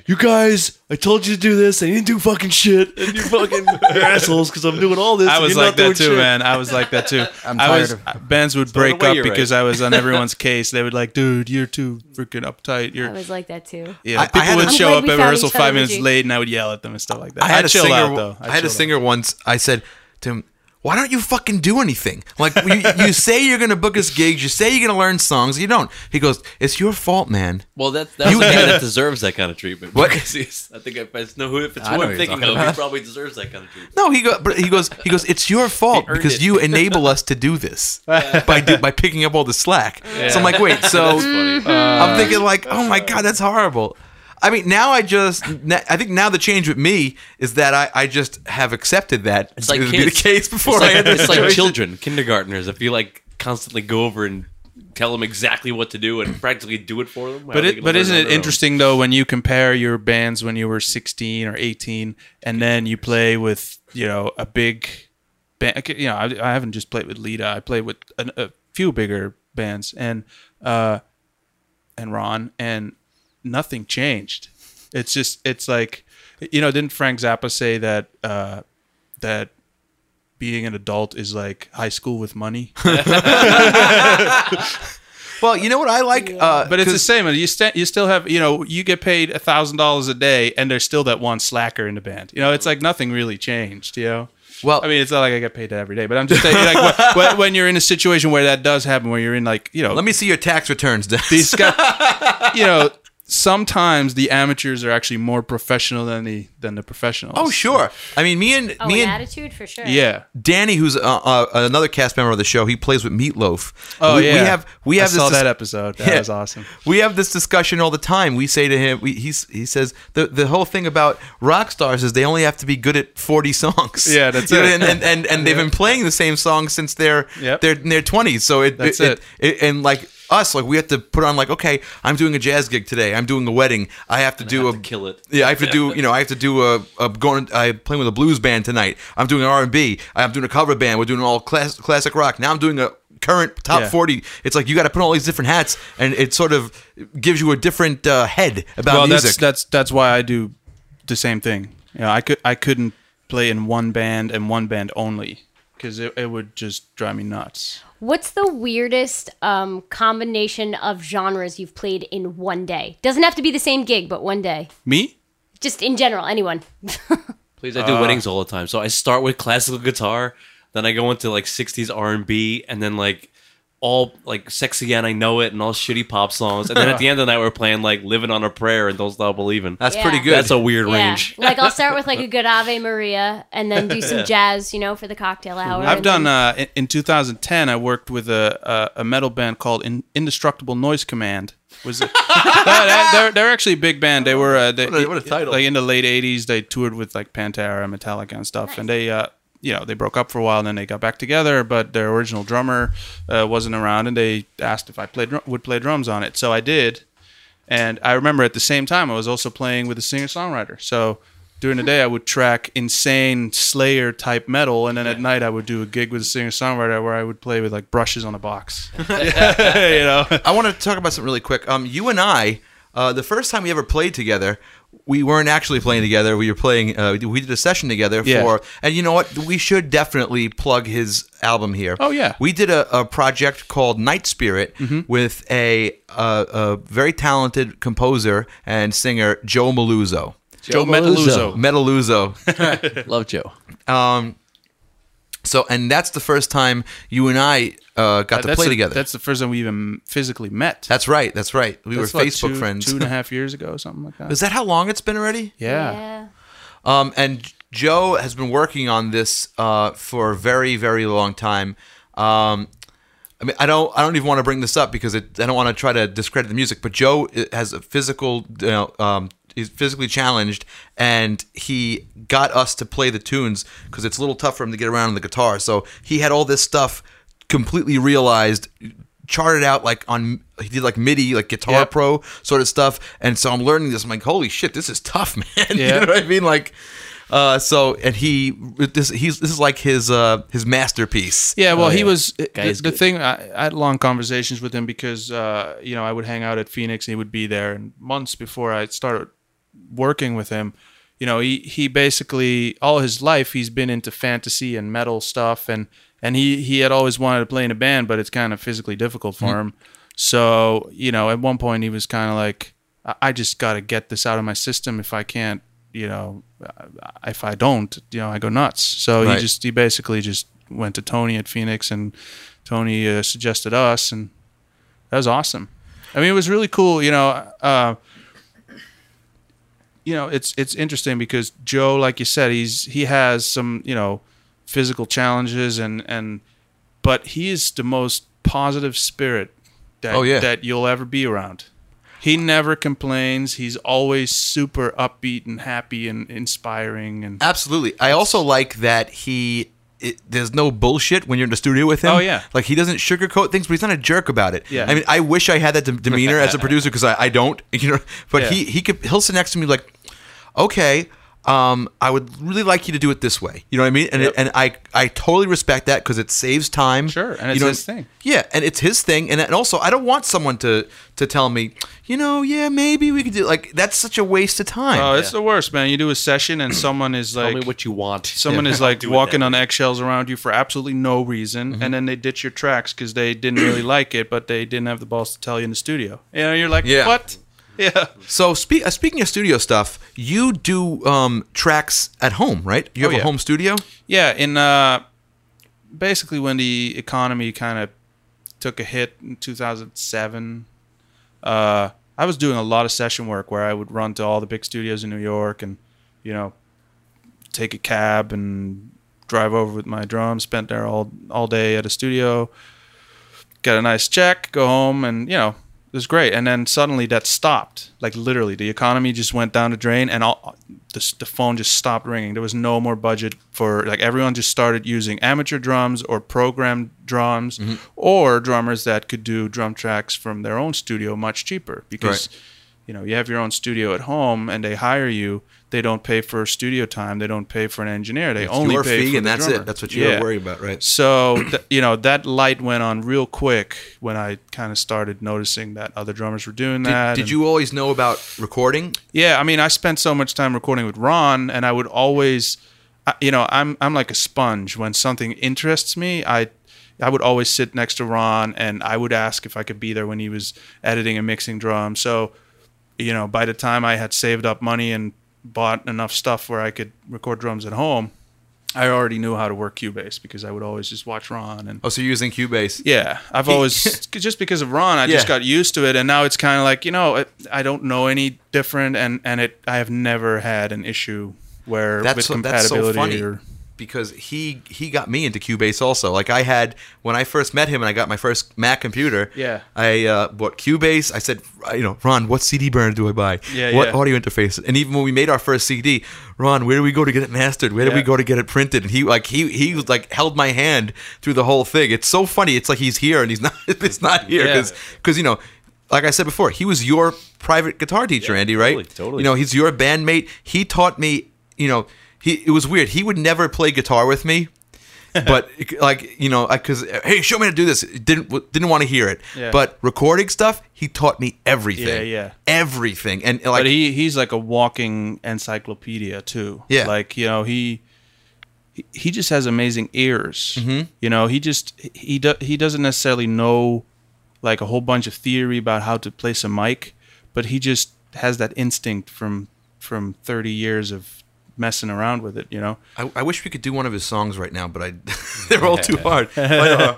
you guys, I told you to do this, and you didn't do fucking shit, and you fucking assholes because I'm doing all this. I and was you're like not doing that too, shit. man. I was like that too. I'm I tired was of- bands would Throw it break away, up you're because right. I was on everyone's case. They would like, dude, you're too freaking uptight. You're I was like that too. yeah. I- I people had would a- I'm show glad up we at found rehearsal each other, five minutes Reggie. late, and I would yell at them and stuff like that. I had I'd a chill singer. out though. I had a chill out. singer once. I said to him, "Why don't you fucking do anything? Like you, you say you're gonna book us gigs, you say you're gonna learn songs, you don't." He goes, "It's your fault, man." Well, that's that's You- the guy that deserves that kind of treatment. What? Because he's- I think if I know who if it's I who know I'm who you're thinking talking of, he about. probably deserves that kind of treatment. No, he go, but he goes, he goes, "It's your fault earned because it." you enable us to do this by do, by picking up all the slack." So I'm like, wait, so That's funny. I'm thinking like, oh my god, that's horrible. I mean, now I just, I think now the change with me is that I, I just have accepted that It's like to be kids. the case before it's I like, had this it's like situation. children, kindergartners. If you like constantly go over and tell them exactly what to do and practically do it for them. how But they it, can but learn isn't on it their own. interesting though when you compare your bands when you were sixteen or eighteen, and then you play with you know a big band? You know, I, I haven't just played with Lita. I played with a, a few bigger bands, and uh, and Ron, and nothing changed. It's just it's like you know, didn't Frank Zappa say that uh, that being an adult is like high school with money? Well, you know what I like, uh, But it's the 'cause- same. You st- you still have you know you get paid a thousand dollars a day, and there's still that one slacker in the band. You know, it's like nothing really changed. You know. Well, I mean, it's not like I get paid that every day, but I'm just saying, like, when, when, when you're in a situation where that does happen, where you're in, like, you know, let me see your tax returns, Dennis. these guys, you know, sometimes the amateurs are actually more professional than the than the professionals. Oh, sure. I mean, me and Oh, me an and attitude for sure. Yeah. Danny, who's uh, uh, another cast member of the show, he plays with Meatloaf. Oh, we, yeah. We have we have I this saw dis- that episode. That Yeah. was awesome. We have this discussion all the time. We say to him, we, he's, he says the the whole thing about rock stars is they only have to be good at forty songs. Yeah, that's You know, it. And and, and, and they've been playing the same song since they're Yep. they're in their twenties. So it That's it, it. And like us, like we have to put on like, okay, I'm doing a jazz gig today. I'm doing a wedding. I have to And do have a to kill it. Yeah, I have to do. You know, I have to do a, a going. I'm playing with a blues band tonight. I'm doing R and B. I'm doing a cover band. We're doing all class, classic rock. Now I'm doing a current top Yeah. forty. It's like you got to put on all these different hats, and it sort of gives you a different uh, head about well, music. that's that's that's why I do the same thing. You know, I could I couldn't play in one band and one band only because it, it would just drive me nuts. What's the weirdest um, combination of genres you've played in one day? Doesn't have to be the same gig, but one day. Me? Just in general, anyone. Please, I do Uh, weddings all the time. So I start with classical guitar, then I go into like sixties R and B, and then like all like Sexy and I Know It and all shitty pop songs. And then at the end of the night, we're playing like Living on a Prayer and Don't Stop Believing. That's Yeah. pretty good. That's a weird Yeah. range. Like I'll start with like a good Ave Maria and then do some Yeah. jazz, you know, for the cocktail hour. I've and done then- uh, in, in two thousand ten. I worked with a a, a metal band called in, Indestructible Noise Command. Was it? that, they're they're actually a big band. They were uh, they, What a- what a title. Like in the late eighties, they toured with like Pantera and Metallica and stuff. And they uh, you know they broke up for a while and then they got back together. But their original drummer uh, wasn't around, and they asked if I played drum- would play drums on it. So I did. And I remember at the same time I was also playing with a singer songwriter. So during the day I would track insane Slayer type metal, and then at night I would do a gig with a singer songwriter where I would play with like brushes on a box. you know. I want to talk about something really quick. Um, you and I, uh, the first time we ever played together, we weren't actually playing together. We were playing. Uh, we did a session together Yeah. for. And you know what? We should definitely plug his album here. Oh, yeah. We did a, a project called Night Spirit with a, a a very talented composer and singer, Joe Maluzzo. Joe Metaluzzo. Metaluzzo. Love Joe. Um, so, and that's the first time you and I uh, got to That's play the- together. That's the first time we even physically met. That's right. That's right. We That's were like Facebook two, friends. two and a half years ago, something like that. Is that how long it's been already? Yeah. Yeah. Um, and Joe has been working on this uh, for a very, very long time. Um, I mean, I don't, I don't even want to bring this up because it, I don't want to try to discredit the music. But Joe has a physical, you know, um, he's physically challenged, and he got us to play the tunes because it's a little tough for him to get around on the guitar. So he had all this stuff completely realized, charted out like on he did like MIDI, like Guitar Yep. Pro sort of stuff. And so I'm learning this. I'm like, holy shit, this is tough, man. you Yeah. know what I mean? Like, uh, so and he this he's this is like his uh his masterpiece. Yeah, well, Oh, he yeah. was the, Guy is the good. thing. I, I had long conversations with him because uh, you know I would hang out at Phoenix and he would be there. And months before I started working with him, you know, he, he basically all his life he's been into fantasy and metal stuff, and, and he, he had always wanted to play in a band, but it's kind of physically difficult for mm-hmm. him. So, you know, at one point he was kind of like, I just got to get this out of my system. If I can't, you know, if I don't, you know, I go nuts. So right. he just, he basically just went to Tony at Phoenix, and Tony uh, suggested us, and that was awesome. I mean, it was really cool, you know, uh, you know, it's it's interesting because Joe, like you said, he's he has some, you know, physical challenges, and, and but he is the most positive spirit that oh, yeah. that you'll ever be around. He never complains. He's always super upbeat and happy and inspiring. And absolutely. I also like that he. It, there's no bullshit when you're in the studio with him. Oh, yeah. Like, he doesn't sugarcoat things, but he's not a jerk about it. Yeah. I mean, I wish I had that de- demeanor as a producer, because I, I don't, you know. But Yeah. he he could he'll sit next to me like, okay, um, I would really like you to do it this way. You know what I mean? And Yep. it, and I I totally respect that, because it saves time. Sure, and it's you know, his thing. Yeah, and it's his thing. And, and also, I don't want someone to to tell me, you know, yeah, maybe we could do, like, that's such a waste of time. Oh, it's the worst, man. You do a session and someone is like, Tell me what you want. someone Yeah. is like Do it walking that on way. eggshells around you for absolutely no reason, Mm-hmm. and then they ditch your tracks because they didn't really like it, but they didn't have the balls to tell you in the studio. You know, you're like, Yeah. what? Yeah. So spe- uh, speaking of studio stuff, you do um, tracks at home, right? You have Oh, a yeah. home studio? Yeah, in uh, basically when the economy kind of took a hit in two thousand seven, uh, I was doing a lot of session work where I would run to all the big studios in New York and, you know, take a cab and drive over with my drums, spent there all all day at a studio, get a nice check, go home, and, you know, it was great. And then suddenly that stopped. Like, literally, the economy just went down the drain, and all, the, the phone just stopped ringing. There was no more budget for, like, everyone just started using amateur drums or programmed drums, Mm-hmm. or drummers that could do drum tracks from their own studio much cheaper. Because, Right. you know, you have your own studio at home, and they hire you. They don't pay for studio time. They don't pay for an engineer. They It's only your pay fee, for and the that's drummer. it. That's what you're Yeah. worried about, right? So, th- you know, that light went on real quick when I kind of started noticing that other drummers were doing Did, that. did and- you always know about recording? Yeah, I mean, I spent so much time recording with Ron, and I would always, I- you know, I'm I'm like a sponge. When something interests me, I I would always sit next to Ron, and I would ask if I could be there when he was editing and mixing drums. So, you know, by the time I had saved up money and bought enough stuff where I could record drums at home, I already knew how to work Cubase because I would always just watch Ron. And Oh, so you're using Cubase? yeah, I've He- always, just because of Ron, I just Yeah. got used to it, and now it's kind of like, you know, it, I don't know any different, and, and it I have never had an issue where That's with so, that's so compatibility funny. or Because he he got me into Cubase also. Like, I had, when I first met him and I got my first Mac computer, Yeah. I uh, bought Cubase. I said, you know, Ron, what C D burner do I buy? Yeah, what yeah. audio interface? And even when we made our first C D, Ron, where do we go to get it mastered? Where do we Yeah. go to get it printed? And he like he he like held my hand through the whole thing. It's so funny. It's like he's here and he's not. It's not here Yeah. because you know. Like I said before, he was your private guitar teacher, Andy, right? totally, totally. You know, he's your bandmate. He taught me, you know, he it was weird. He would never play guitar with me, but like, you know, because hey, show me how to do this. Didn't didn't want to hear it. Yeah. But recording stuff, he taught me everything. Yeah, yeah. everything. And like, but he he's like a walking encyclopedia too. Yeah. like you know he. he- He just has amazing ears. Mhm. You know, he just he do, he doesn't necessarily know like a whole bunch of theory about how to place a mic, but he just has that instinct from from thirty years of messing around with it. You know, I, I wish we could do one of his songs right now, but I they're all too hard. But, uh,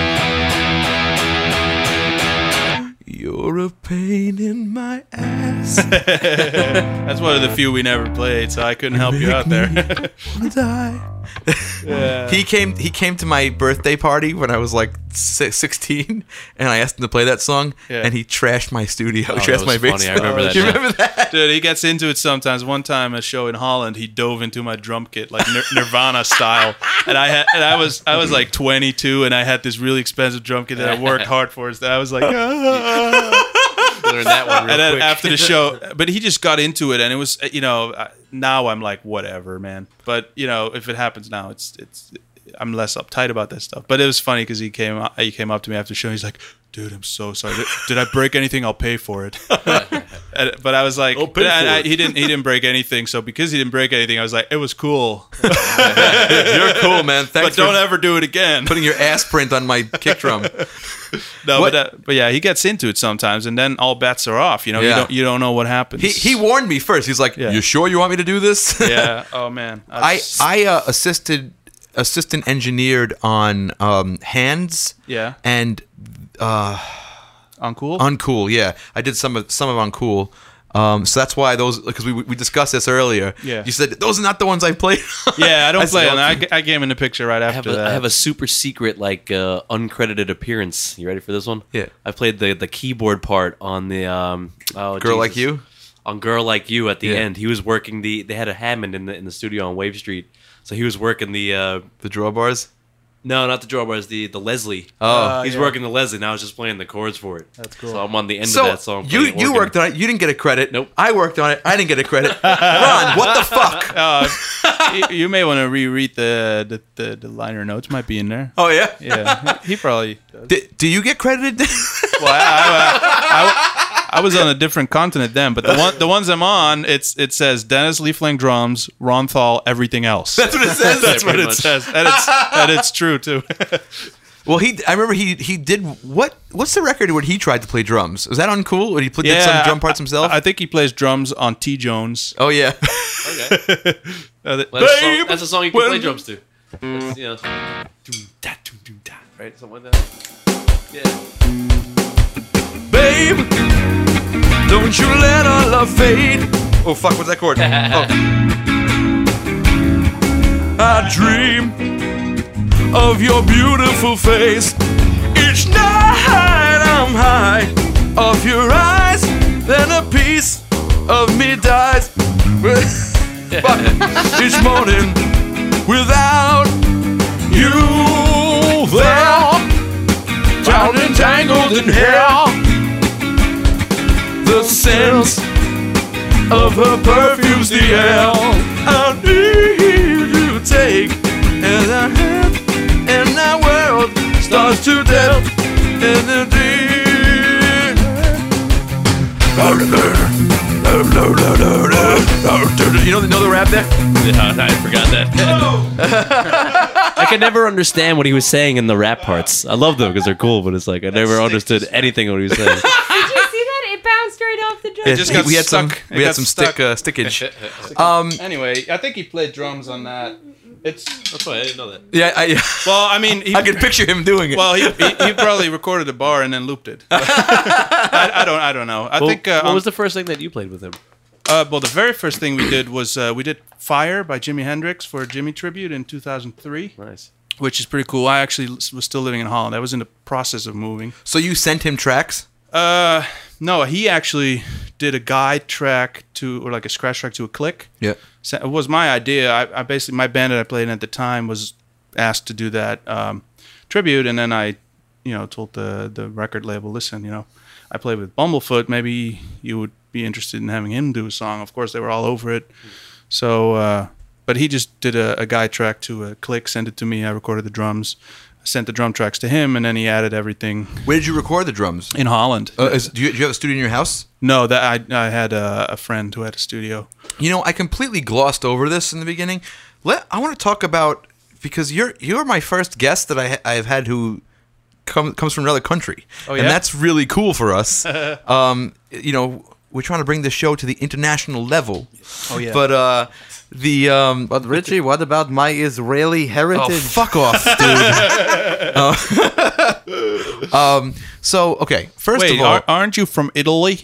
You're a pain in my ass. that's one of the few we never played, so I couldn't help you out there. Wanna die. He came. He came to my birthday party when I was like si- sixteen, and I asked him to play that song, Yeah. and he trashed my studio. Oh, he that trashed was my funny. basement. I remember that Do you now. remember that? Dude, he gets into it sometimes. One time, a show in Holland, he dove into my drum kit like Nir- Nirvana style, and I had, and I was, I was like twenty-two, and I had this really expensive drum kit that I worked hard for. So I was like, ah. Learn that one real And then quick. after the show, but he just got into it, and it was, you know, uh, now I'm like, whatever, man. But you know, if it happens now, it's, it's, I'm less uptight about that stuff. But it was funny because he came he came up to me after the show. He's like, "Dude, I'm so sorry. Did, did I break anything? I'll pay for it." And, but I was like, I'll pay I- for I- it. he didn't he didn't break anything. So because he didn't break anything, I was like, it was cool. You're cool, man. Thanks but don't for ever do it again. putting your ass print on my kick drum. No, What- but uh, but yeah, he gets into it sometimes, and then all bets are off. You know, you Yeah. don't you don't know what happens. He he warned me first. He's like, Yeah. "You sure you want me to do this?" yeah. Oh man. I I uh, assisted assistant engineered on um, Hands yeah. and uh, Uncool. Uncool. Yeah, I did some of some of Uncool. Um, so that's why those because we we discussed this earlier. Yeah. You said those are not the ones I played. yeah, I don't I play said, on that. I, I came in the picture right I have, after a, that. I have a super secret, like, uh, uncredited appearance. You ready for this one? Yeah. I played the, the keyboard part on the um, oh, Girl Like Jesus. You? On Girl Like You at the Yeah. end. He was working the. They had a Hammond in the in the studio on Wave Street, so he was working the uh, The drawbars. no, not the drawbars, the the Leslie. Oh. he's yeah. working the Leslie. Now I was just playing the chords for it. That's cool. So I'm on the end So of that song. you playing- you working. worked on it. You didn't get a credit. Nope. I worked on it. I didn't get a credit. Ron, what the fuck? Uh, you, you may want to reread the, the the the liner notes. Might be in there. Oh yeah. Yeah, he, he probably. Does. D- do you get credited? Well, I, I, I, I was on a different continent then, but the one the ones I'm on, it's it says Dennis Leafling drums, Ron Thal, everything else. That's what it says. That's what pretty it much. says, and it's and it's true too. Well, he. I remember he he did what? What's the record where he tried to play drums? Was that Uncool? Or he played did some drum parts himself? I, I think he plays drums on T Jones. oh yeah. Okay. Uh, the- Well, that's, a song, Babe, that's a song you can when- play drums to. That's, you know, doom, da, doom, doom, da, right? Something like that. Yeah. Babe, don't you let our love fade. Oh fuck, what's that chord? Oh. I dream of your beautiful face. Each night I'm high of your eyes. Then a piece of me dies. Fuck. Each morning without you there, drowned and tangled in hair. The scent of her perfumes the air. I need you to take as I have, and our world starts to delve in the deep. You know, know the rap there? Yeah, I forgot that. I could never understand what he was saying in the rap parts. I love them because they're cool, but it's like I never understood anything what he was saying. Did you see that? It bounced right off the drum. Yeah, just got we had some stuck. It we had got some stuck. stick uh, stickage. Um, Anyway, I think he played drums on that. It's That's why I didn't know that. yeah, I, well, I mean, he, I could picture him doing it. well, he, he he probably recorded a bar and then looped it. I, I don't I don't know. I Well, think uh, what on- was the first thing that you played with him? Uh, well, the very first thing we did was uh, we did "Fire" by Jimi Hendrix for a Jimmy tribute in two thousand three, Nice. which is pretty cool. I actually was still living in Holland. I was in the process of moving. So you sent him tracks? Uh, no, he actually did a guide track to, or like a scratch track to a click. Yeah. So it was my idea. I, I basically, my band that I played in at the time was asked to do that um, tribute, and then I, you know, told the the record label, listen, you know, I played with Bumblefoot. Maybe you would be interested in having him do a song. Of course, they were all over it. So, uh, but he just did a, a guide track to a click, sent it to me. I recorded the drums, sent the drum tracks to him, and then he added everything. Where did you record the drums? In Holland. Uh, is, do, you, do you have a studio in your house? No, that I I had a, a friend who had a studio. You know, I completely glossed over this in the beginning. Let I want to talk about, because you're you're my first guest that I ha- I've had who come, comes from another country, Oh, and yeah? that's really cool for us. um, you know, we're trying to bring the show to the international level. Oh yeah. But uh, the um, But Richie, what about my Israeli oh heritage? fuck off, dude. Uh, um, so okay, first Wait, of all, ar- aren't you from Italy?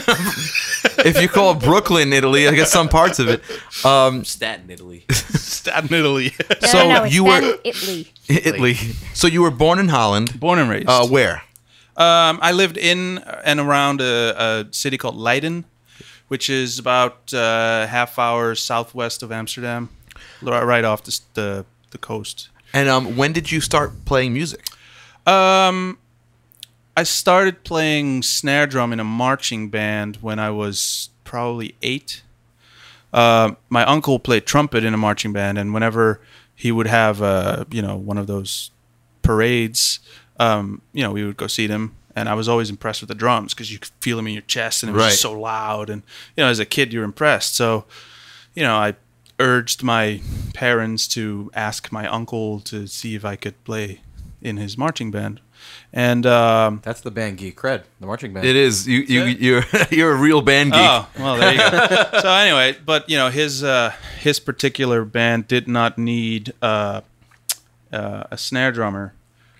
if you call Brooklyn Italy, I guess some parts of it. Um, Staten, Italy. Staten, Italy. No, so no, no, it's you Ben were Italy. Italy. So you were born in Holland. Born and raised. Uh, where? Um, I lived in and around a, a city called Leiden, which is about uh, half hour southwest of Amsterdam, right, right off the, the the coast. And um, when did you start playing music? Um, I started playing snare drum in a marching band when I was probably eight. Uh, my uncle played trumpet in a marching band, and whenever he would have uh, you know one of those parades. Um, you know, we would go see them, and I was always impressed with the drums because you could feel them in your chest, and it was Right. just so loud. And you know, as a kid, you're impressed. So, you know, I urged my parents to ask my uncle to see if I could play in his marching band, and um, That's the band geek cred, the marching band. It is. You you you're you're a real band geek. Oh, well, there you go. So anyway, but you know, his uh, his particular band did not need uh, uh, a snare drummer,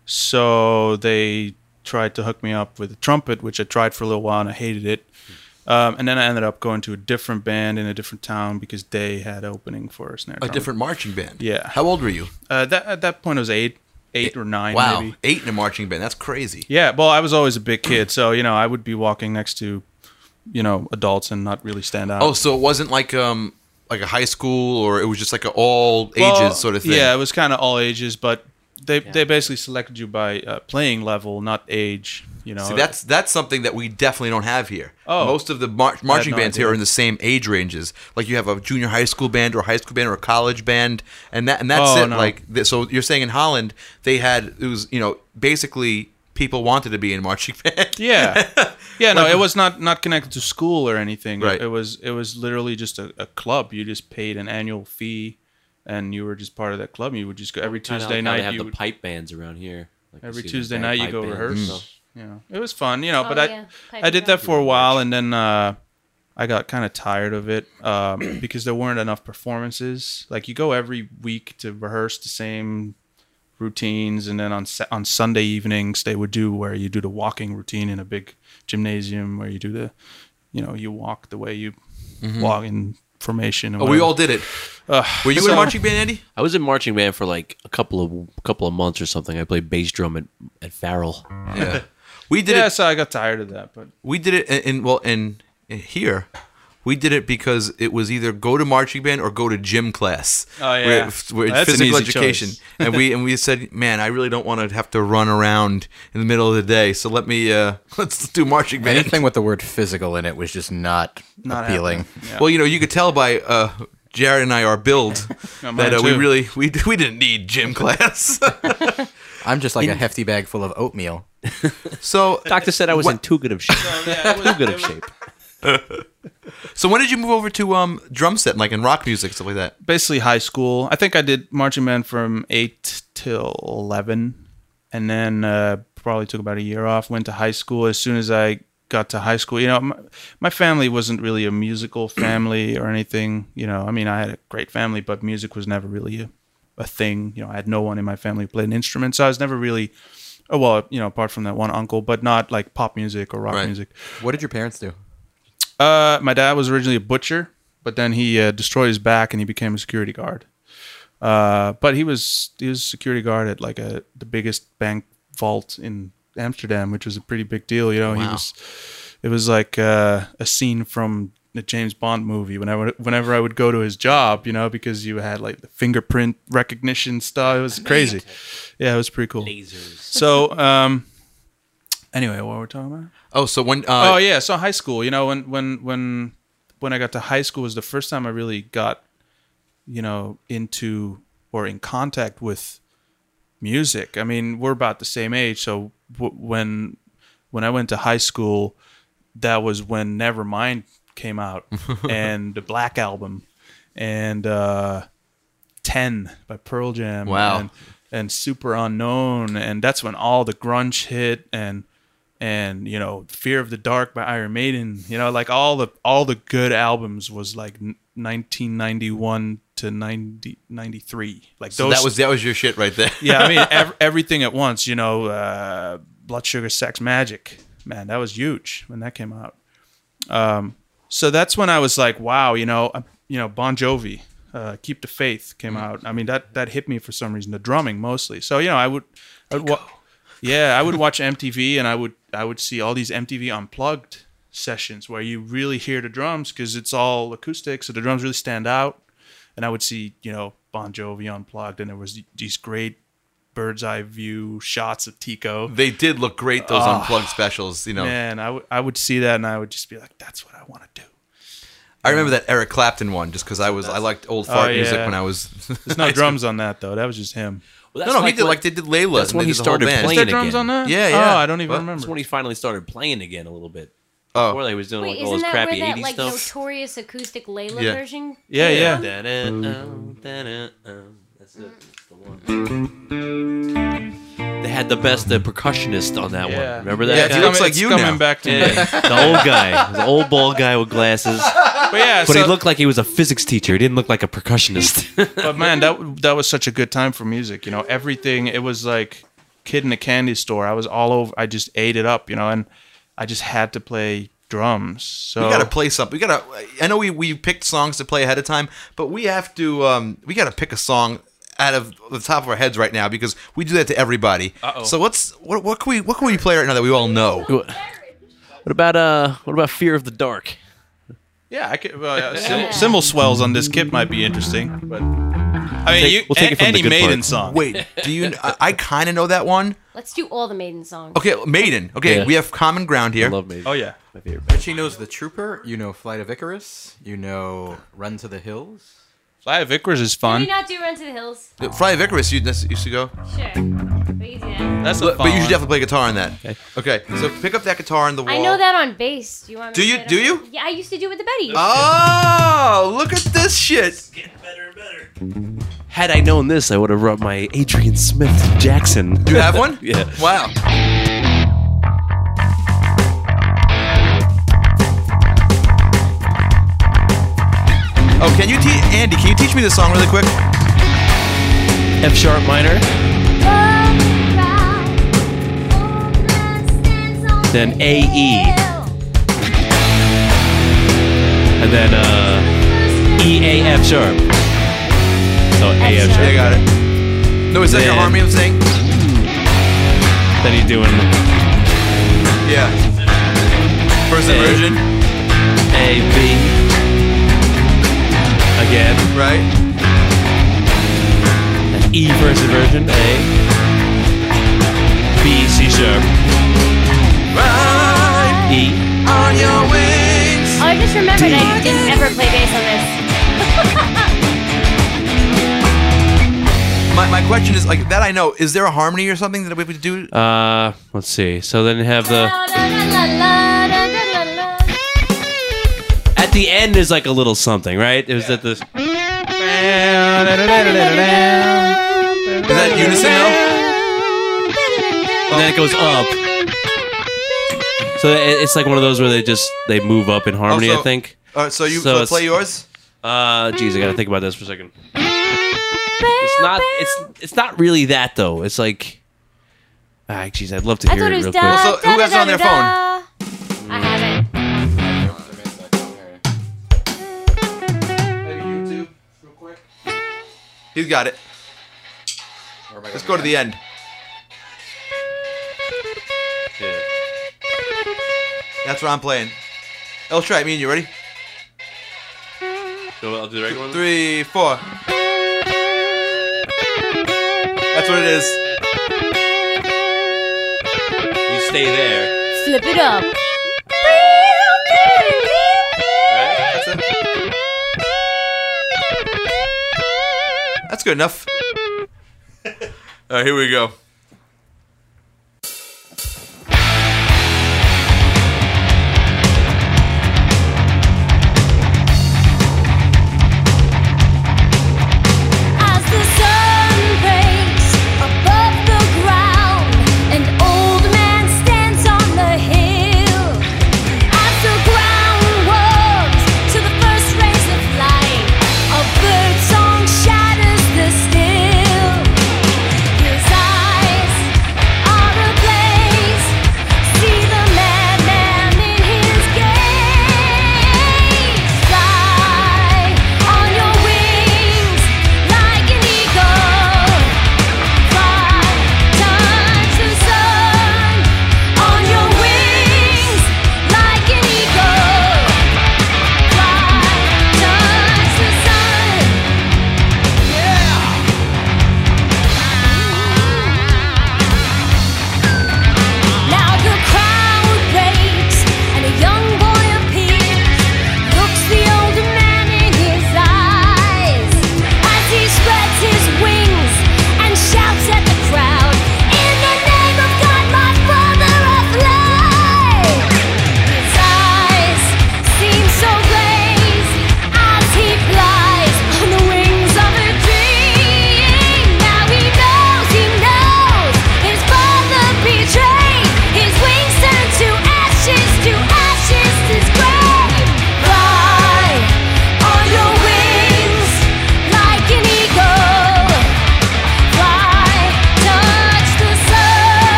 so they tried to hook me up with a trumpet, which I tried for a little while and I hated it. Um, and then I ended up going to a different band in a different town because they had opening for a snare A drummer. different marching band. Yeah. How old were you? Uh, that at that point I was eight, eight or nine, Wow, maybe. eight in a marching band. That's crazy. Yeah, well, I was always a big kid, so you know, I would be walking next to, you know, adults and not really stand out. Oh, so it wasn't like um like a high school, or it was just like a all ages Well, sort of thing. Yeah, it was kind of all ages, but they they basically selected you by uh, playing level, not age. You know, See, that's that's something that we definitely don't have here. Oh. Most of the mar- marching no bands here idea. are in the same age ranges. Like you have a junior high school band or a high school band or a college band, and that and that's Oh, it. no. Like th- so, you're saying in Holland they had it was you know basically people wanted to be in marching band. yeah, yeah. No, Like- it was not not connected to school or anything. Right. It was it was literally just a, a club. You just paid an annual fee, and you were just part of that club. You would just go every Kinda Tuesday like how night. They have you the would, pipe bands around here. Like you every see the Tuesday night you bagpipe go bands rehearse. and stuff. You know, it was fun. You know, Oh, but I yeah, pipe I did and that drum. for a while, and then uh, I got kind of tired of it um, because there weren't enough performances. Like you go every week to rehearse the same routines, and then on Sa- on Sunday evenings they would do where you do the walking routine in a big gymnasium where you do the, you know, you walk the way you walk in formation. And Oh, we whatever. all did it. Uh, Were you in so- a marching band, Andy? I was in marching band for like a couple of couple of months or something. I played bass drum at, at Farrell. Yeah, we did Yeah, it. so I got tired of that, but We did it in, in well in, in here. We did it because it was either go to marching band or go to gym class. Oh, yeah. where, where That's an physical easy education. choice. and we and we said, man, I really don't want to have to run around in the middle of the day. So let me uh, let's do marching band. Anything with the word physical in it was just not, Not appealing. happening. Yeah. Well, you know, you could tell by uh, Jared and I our build Yeah, mine that uh, we too. really we we didn't need gym class. I'm just like a hefty bag full of oatmeal. so Doctor said I was in too good of shape. too good of shape. so when did you move over to um drum set, like in rock music, stuff like that? basically high school. I think I did marching band from eight till eleven, and then uh, probably took about a year off. Went to high school. As soon as I got to high school, you know, my, my family wasn't really a musical family or anything. You know, I mean, I had a great family, but music was never really a, a thing. You know, I had no one in my family who played an instrument, so I was never really. Oh well, you know, apart from that one uncle, but not like pop music or rock Right. music. What did your parents do? Uh, my dad was originally a butcher, but then he uh, destroyed his back and he became a security guard. Uh, but he was he was a security guard at like a the biggest bank vault in Amsterdam, which was a pretty big deal. You know, he Wow. was. It was like uh, a scene from the James Bond movie. Whenever whenever I would go to his job, you know, because you had like the fingerprint recognition stuff. It was crazy. Yeah, it was pretty cool. Lasers. So, um, anyway, what were we talking about? Oh, so when uh, oh yeah, so high school. You know, when when when when I got to high school was the first time I really got, you know, into or in contact with music. I mean, we're about the same age, so w- when when I went to high school, that was when Nevermind came out and the Black Album and uh, ten by Pearl Jam. Wow. And, and Super Unknown, and that's when all the grunge hit, and and you know Fear of the Dark by Iron Maiden. You know, like all the all the good albums was like nineteen ninety-one to ninety, ninety-three. Like so those. that was that was your shit right there. yeah, I mean ev- everything at once. You know, uh, Blood Sugar Sex Magic. Man, that was huge when that came out. Um, so that's when I was like, wow, you know, uh, you know, Bon Jovi. Uh, Keep the Faith came out. I mean, that that hit me for some reason. The drumming mostly. So you know, I would, I would wa- yeah, I would watch M T V, and I would I would see all these M T V Unplugged sessions where you really hear the drums because it's all acoustic, so the drums really stand out. And I would see, you know, Bon Jovi Unplugged, and there was these great bird's eye view shots of Tico. They did look great, those Oh, unplugged specials. You know, Man, I would I would see that, and I would just be like, that's what I want to do. I remember that Eric Clapton one just because I was I liked old fart Oh, music yeah. when I was. There's no drums on that though. That was just him. Well, no, no, he did like they did Layla. That's and when they he did the whole started band. playing Is there drums again. on that? Yeah, yeah. Oh, I don't even What? remember. That's when he finally started playing again a little bit. Oh. Before they was doing Wait, like all isn't his that where crappy that eighties like stuff. notorious acoustic Layla Yeah. version? Yeah, yeah. Da-da-um, da-da-um. That's it. That's the one. They had the best uh, percussionist on that Yeah. one. Remember that? Yeah, guy? he looks like It's you coming now. back to Yeah, me. the old guy, the old bald guy with glasses. But yeah, But so, he looked like he was a physics teacher. He didn't look like a percussionist. but man, that that was such a good time for music. You know, everything. It was like kid in a candy store. I was all over. I just ate it up. You know, and I just had to play drums. So We gotta play something. We gotta. I know we, we picked songs to play ahead of time, but we have to. Um, we gotta pick a song out of the top of our heads right now because we do that to everybody. Uh-oh. So what's what? What can we? What can we play right now that we all know? What about uh? What about Fear of the Dark? Yeah, I could. Well, yeah, cymbal, cymbal swells on this kit might be interesting, but I mean, take- you, we'll take it from the any good Maiden parts. song. Wait, do you? I, I kind of know that one. Let's do all the Maiden songs. Okay, Maiden. Okay, Yeah. we have common ground here. I love Maiden. Oh yeah, My favorite. Richie knows The Trooper. You know Flight of Icarus. You know Run to the Hills. Fly of Icarus is Can we fun. not do Run to the Hills? Fly of Icarus. You used to go, Sure. But easy now. That's a but, fun but you should one. definitely play guitar on that. Okay. Okay. So pick up that guitar on the wall. I know that on bass. Do you want me Do to you- play it do on- you? Yeah, I used to do it with the Betty. Oh, look at this shit. Had I known this, I would have rubbed my Adrian Smith Jackson. Do you have one? Yeah. Wow. Oh, can you teach Andy? Can you teach me this song really quick? F sharp minor, then A E, and then uh, E A F sharp. So A F Yeah, sharp. I got it. No, is that your Then- harmony I'm saying? Then he's doing Yeah. First A. version, A B again, right? and E first inversion, A, B C sharp, Right E. on your wings. Oh, I just remembered I didn't ever play bass on this. My, my question is like that. I know. Is there a harmony or something that we would do? Uh, let's see. So then you have the at the end is like a little something, right? It was at the Is that unison though? and then it goes up. So it- it's like one of those where they just they move up in harmony. Also- I think. All right, so you So so it's- play yours. Uh, geez, I gotta think about this for a second. It's not. It's it's not really that though. It's like. Ah, geez, I'd love to I hear thought it it was real da, quick. Also, who has it on their da, da, da. I haven't. YouTube, real quick. He's got it. Let's go to the end. Yeah. That's what I'm playing. Let's try it. Me and you ready? So I'll do the regular one. Three, four. That's what it is. You stay there. Flip it up. That's it. That's good enough. All right, here we go. As the sun breaks above the ground, an old man stands on the hill. As the ground warms to the first rays of light, a bird song shatters the still. His eyes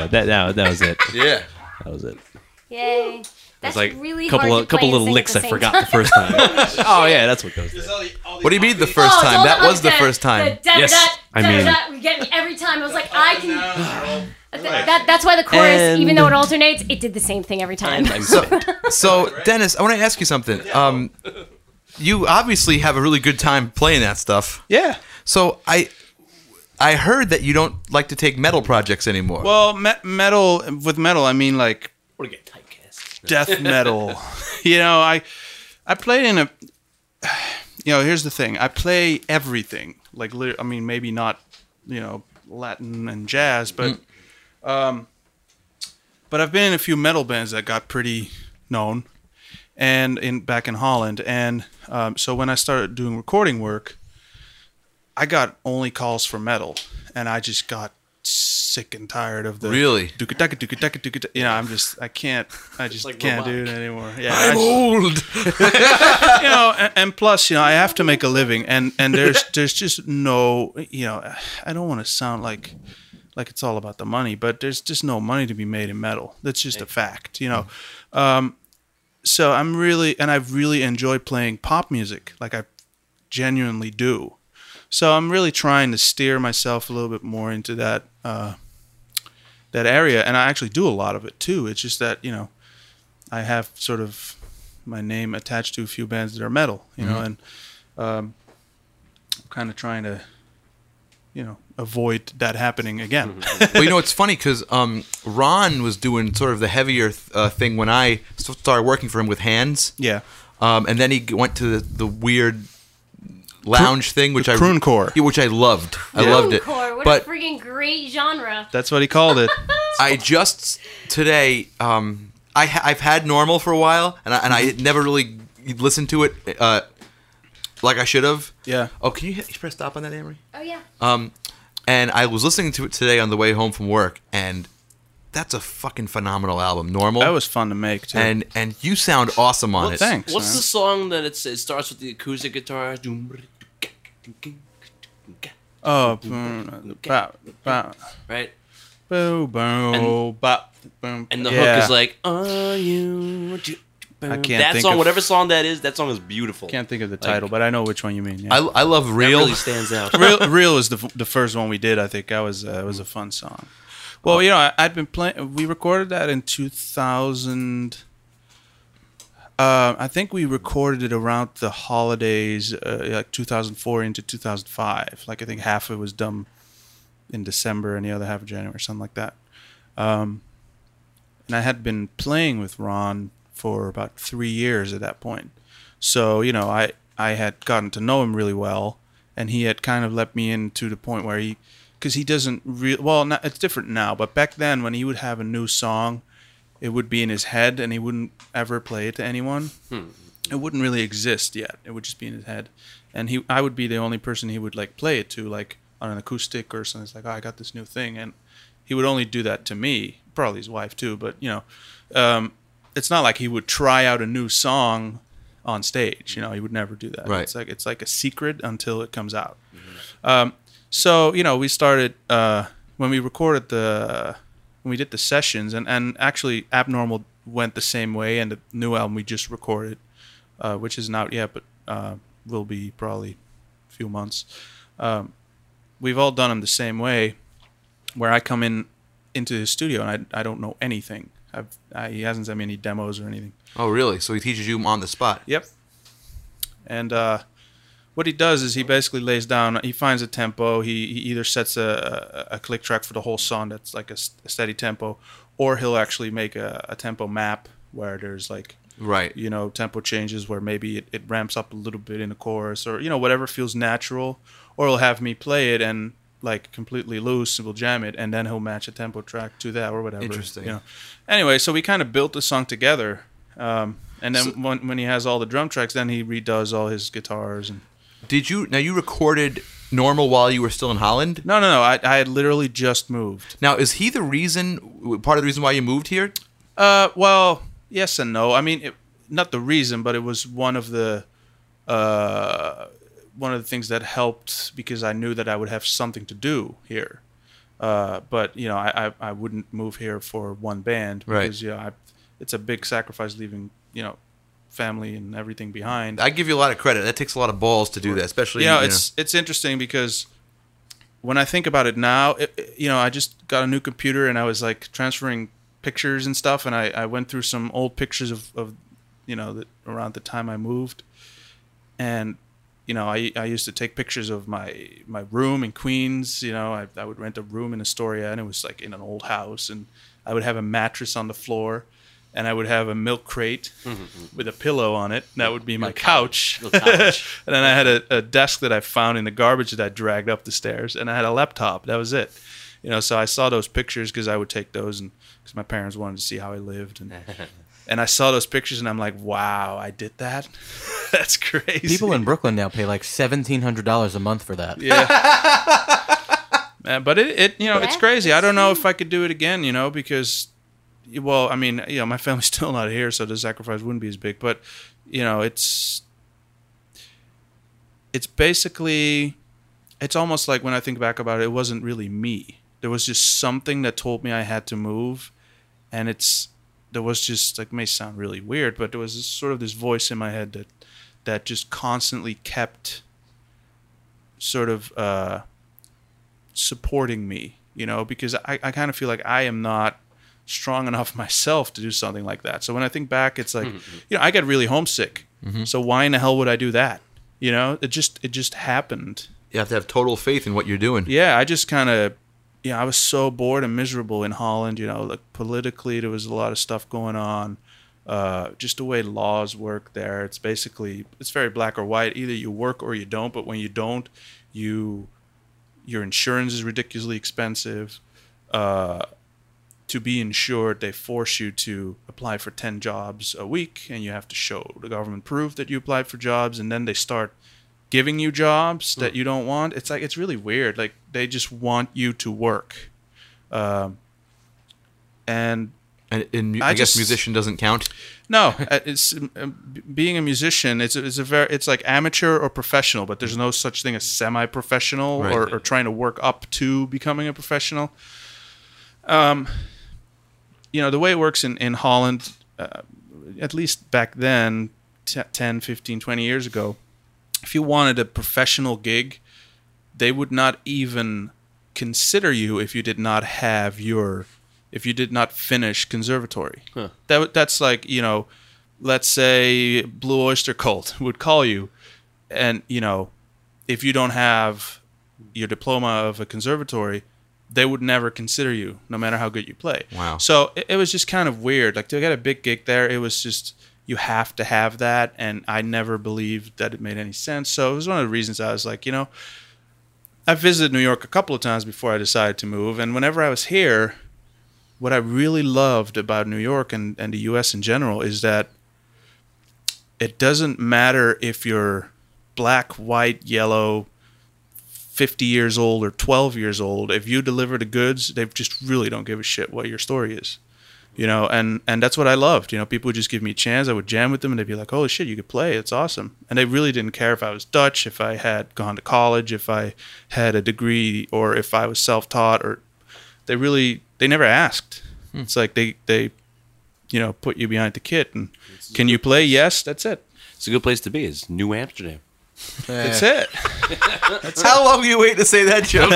yeah, that, that that was it. Yeah. That was it. Yay. That's It's like really a couple hard of to play couple and little sing licks at I the same forgot time. the first time. Oh yeah, that's what goes there. What do you mean the first Oh, it's time? all That the- was the that- first time. the da- Yes, da- I da- mean- da- would get me every time. I was like, I can. Th- that, that's why the chorus, And- even though it alternates, it did the same thing every time. So, so Dennis, I want to ask you something. Um, you obviously have a really good time playing that stuff. Yeah. So I, I heard that you don't like to take metal projects anymore. Well, me- metal with metal, I mean like What do you get typecast? death metal. You know, I I played in a. You know, here's the thing. I play everything. Like, lit- I mean, maybe not, you know, Latin and jazz, but, um, but I've been in a few metal bands that got pretty known, and in back in Holland, and um, so when I started doing recording work, I got only calls for metal, and I just got sick and tired of the Really? dooka-daka, dooka-daka, dooka-daka. You know, I'm just I can't I just like can't do robotic. it anymore. Yeah, I'm I- old. you know, and, and plus, you know, I have to make a living, and and there's there's just no, you know, I don't want to sound like like it's all about the money, but there's just no money to be made in metal. That's just a fact, you know. Um, so I'm really, and I really enjoy playing pop music, like I genuinely do. So I'm really trying to steer myself a little bit more into that uh, that area, and I actually do a lot of it too. It's just that, you know, I have sort of my name attached to a few bands that are metal, you know, Mhm. and um, I'm kind of trying to, you know, avoid that happening again. Well, you know, it's funny because um, Ron was doing sort of the heavier uh, thing when I st- started working for him with hands. Yeah. Um, and then he g- went to the, the weird lounge thing, which the I crooncore. Yeah, which I loved. I Yeah. loved it. Core, what But a freaking great genre. That's what he called it. I just today, um, I ha- I've had normal for a while, and I, and I never really listened to it uh, like I should have. Yeah. Oh, can you, hit, you press stop on that, Amory? Oh, yeah. Um, and I was listening to it today on the way home from work, and that's a fucking phenomenal album. Normal. That was fun to make too. And and you sound awesome on Well, it. thanks. What's man. the song that it's, it starts with the acoustic guitar? Oh, boom, bop, bop, Right? boom, boom, And- bop, boom. And the Yeah. hook is like, "Are you?" I can't That think song, of- whatever song that is, that song is beautiful. Can't think of the Like, title, but I know which one you mean. Yeah. I, I love That Real. really stands out. Real, Real was the f- the first one we did. I think that was uh, was a fun song. Well, you know, I, I'd been playing. We recorded that in two thousand. Uh, I think we recorded it around the holidays, uh, like two thousand four into two thousand five. Like I think half of it was done in December and the other half of January, or something like that. Um, and I had been playing with Ron for about three years at that point. So, you know, I, I had gotten to know him really well, and he had kind of let me in to the point where he, because he doesn't really, well, not, it's different now, but back then when he would have a new song, it would be in his head and he wouldn't ever play it to anyone. Hmm. It wouldn't really exist yet. It would just be in his head. And he, I would be the only person he would like play it to, like on an acoustic or something. It's like, oh, I got this new thing. And he would only do that to me, probably his wife too, but you know, um, it's not like he would try out a new song on stage. You know, he would never do that. Right. It's like it's like a secret until it comes out. Um, so you know, we started uh, when we recorded the when we did the sessions, and, and actually Abnormal went the same way, and the new album we just recorded, uh, which isn't out yet, but uh, will be probably a few months. Um, we've all done them the same way, where I come in into his studio and I I don't know anything. I've, I, he hasn't sent me any demos or anything. Oh, really? So he teaches you on the spot. Yep. And uh, what he does is he basically lays down. He finds a tempo. He, he either sets a, a, a click track for the whole song that's like a, s- a steady tempo, or he'll actually make a, a tempo map where there's like Right. you know tempo changes where maybe it, it ramps up a little bit in the chorus, or you know whatever feels natural. Or he'll have me play it and like completely loose, and we'll jam it, and then he'll match a tempo track to that or whatever. Interesting. You know. Anyway, so we kind of built the song together, um, and then So- when when he has all the drum tracks, then he redoes all his guitars. And Did you now you recorded Normal while you were still in Holland? no, no, no, I I had literally just moved. Now is he the reason? Part of the reason why you moved here? Uh, well, yes and no. I mean, it, not the reason, but it was one of the uh, one of the things that helped because I knew that I would have something to do here. Uh, but you know, I, I I wouldn't move here for one band Right. because you know, I, it's a big sacrifice leaving you know, family and everything behind. I give you a lot of credit. That takes a lot of balls to do that, especially You know, you it's it's interesting because when I think about it now, it, it- you know, I just got a new computer and I was like transferring pictures and stuff, and I, I went through some old pictures of, of you know, the, around the time I moved, and you know, I I used to take pictures of my my room in Queens. You know, I I would rent a room in Astoria, and it was like in an old house, and I would have a mattress on the floor. And I would have a milk crate with a pillow on it. That would be my couch. Little couch. And then I had a, a desk that I found in the garbage that I dragged up the stairs. And I had a laptop. That was it. You know, so I saw those pictures because I would take those, and because my parents wanted to see how I lived. And and I saw those pictures, and I'm like, wow, I did that. That's crazy. People in Brooklyn now pay like seventeen hundred dollars a month for that. Yeah. Uh, but it, it, you know, it's Yeah, crazy. I it's don't know true. if I could do it again, you know, because, well, I mean, you know, my family's still not here, so the sacrifice wouldn't be as big. But, you know, it's, it's basically, it's almost like when I think back about it, it wasn't really me. There was just something that told me I had to move, and it's, there was just, like, it may sound really weird, but there was this, sort of this voice in my head that, that just constantly kept sort of, uh, supporting me, you know, because I, I kind of feel like I am not strong enough myself to do something like that. So when I think back, it's like, Mm-hmm. you know, I get really homesick. So why in the hell would I do that? You know, it just, it just happened. You have to have total faith in what you're doing. Yeah. I just kind of, you know, I was so bored and miserable in Holland, you know, like politically, there was a lot of stuff going on. Uh, just the way laws work there. It's basically, it's very black or white. Either you work or you don't, but when you don't, you, your insurance is ridiculously expensive. Uh, to be insured, they force you to apply for ten jobs a week, and you have to show the government proof that you applied for jobs, and then they start giving you jobs that you don't want. It's like, it's really weird. Like, they just want you to work. Um, and And, and I, I guess just- musician doesn't count. no, uh, it's um, b- being a musician. It's a, it's a very it's like amateur or professional, but there's no such thing as semi-professional Right. or, or trying to work up to becoming a professional. Um, you know, the way it works in in Holland, uh, at least back then, t- ten, fifteen, twenty years ago, if you wanted a professional gig, they would not even consider you if you did not have your if you did not finish conservatory. Huh. That w- that's like, you know, let's say Blue Oyster Cult would call you, and you know, if you don't have your diploma of a conservatory, they would never consider you, no matter how good you play. Wow. So it, it was just kind of weird. Like, to get a big gig there, it was just, you have to have that, and I never believed that it made any sense. So it was one of the reasons I was like, you know, I visited New York a couple of times before I decided to move, and whenever I was here, what I really loved about New York and, and the U S in general is that it doesn't matter if you're black, white, yellow, fifty years old, or twelve years old. If you deliver the goods, they just really don't give a shit what your story is. You know, and, and that's what I loved. You know, people would just give me a chance. I would jam with them, and they'd be like, holy shit, you could play. It's awesome. And they really didn't care if I was Dutch, if I had gone to college, if I had a degree, or if I was self-taught. Or they really, they never asked. Hmm. It's like they, they, you know, put you behind the kit. And can you play? Yes, that's it. It's a good place to be. It's New Amsterdam. That's it. How long do you wait to say that joke?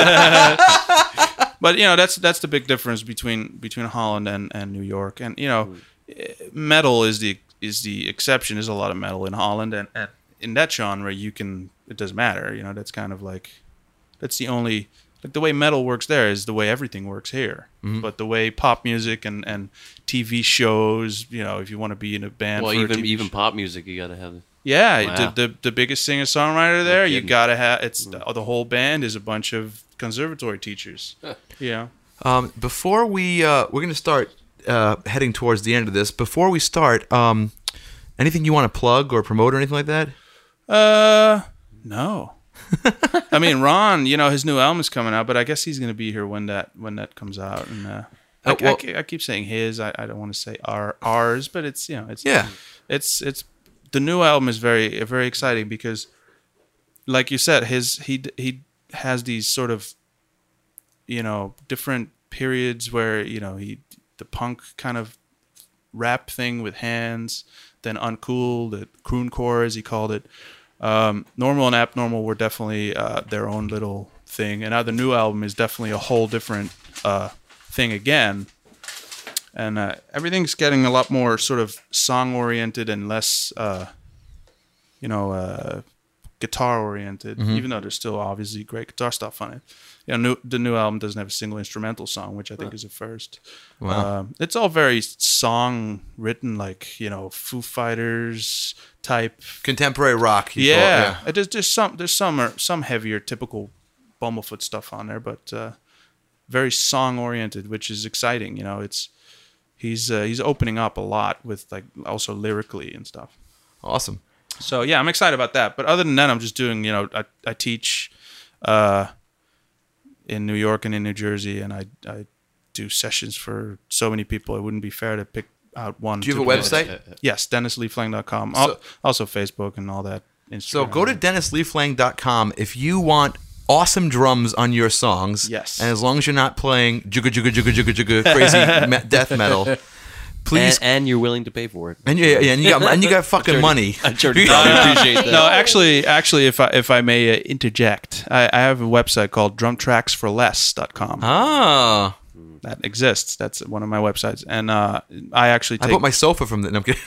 But you know, that's that's the big difference between between Holland and, and New York. And you know, metal is the is the exception. There's a lot of metal in Holland, and, and in that genre, you can, it doesn't matter. You know, that's kind of like, that's the only, like, the way metal works there is the way everything works here. Mhm. But the way pop music and, and T V shows, you know, if you want to be in a band, Well, for a even T V even show- pop music, you gotta have. yeah, Wow. the, the the biggest singer songwriter there, you kidding. gotta have. It's the, the whole band is a bunch of conservatory teachers. Yeah. Um, before we uh, we're gonna start uh, heading towards the end of this. Before we start, um, anything you want to plug or promote or anything like that? Uh, no. I mean, Ron, you know, his new album is coming out, but I guess he's gonna be here when that when that comes out. And uh, I, Uh, well- I, ke- I keep saying his. I, I don't want to say our ours, but it's, you know, it's Yeah. it's it's the new album is very very exciting because, like you said, his he he has these sort of you know, different periods where, you know, he the punk kind of rap thing with Hands, then Uncool, the crooncore as he called it. Um, Normal and Abnormal were definitely uh, their own little thing, and now the new album is definitely a whole different uh, thing again. And uh, everything's getting a lot more sort of song oriented and less, uh, you know, uh, guitar oriented. Mhm. Even though there's still obviously great guitar stuff on it. You know, new, the new album doesn't have a single instrumental song, which I think is a first. Wow. Um, it's all very song written, like, you know, Foo Fighters type contemporary rock. you Yeah, call it, yeah. It is- there's some there's some are, some heavier typical Bumblefoot stuff on there, but uh, very song oriented, which is exciting. You know, it's he's uh, he's opening up a lot with like also lyrically and stuff. Awesome. So yeah, I'm excited about that. But other than that, I'm just doing, you know, I I teach uh, in New York and in New Jersey, and I I do sessions for so many people. It wouldn't be fair to pick out one. Do you have to a do it. website? Yes, dennis lee flang dot com. So- Also Facebook and all that. Instagram. So go to dennis lee flang dot com if you want awesome drums on your songs. Yes. And as long as you're not playing jugga jugga jugga jugga jugga crazy me- death metal, please. And, and you're willing to pay for it. And, yeah, yeah, and you got and you got fucking I'm sure- money. I'm sure you probably appreciate that. No, actually, actually, if I if I may uh, interject, I, I have a website called drum tracks for less dot com. Ah, that exists. That's one of my websites, and uh, I actually I take bought my sofa from the. No, I'm kidding.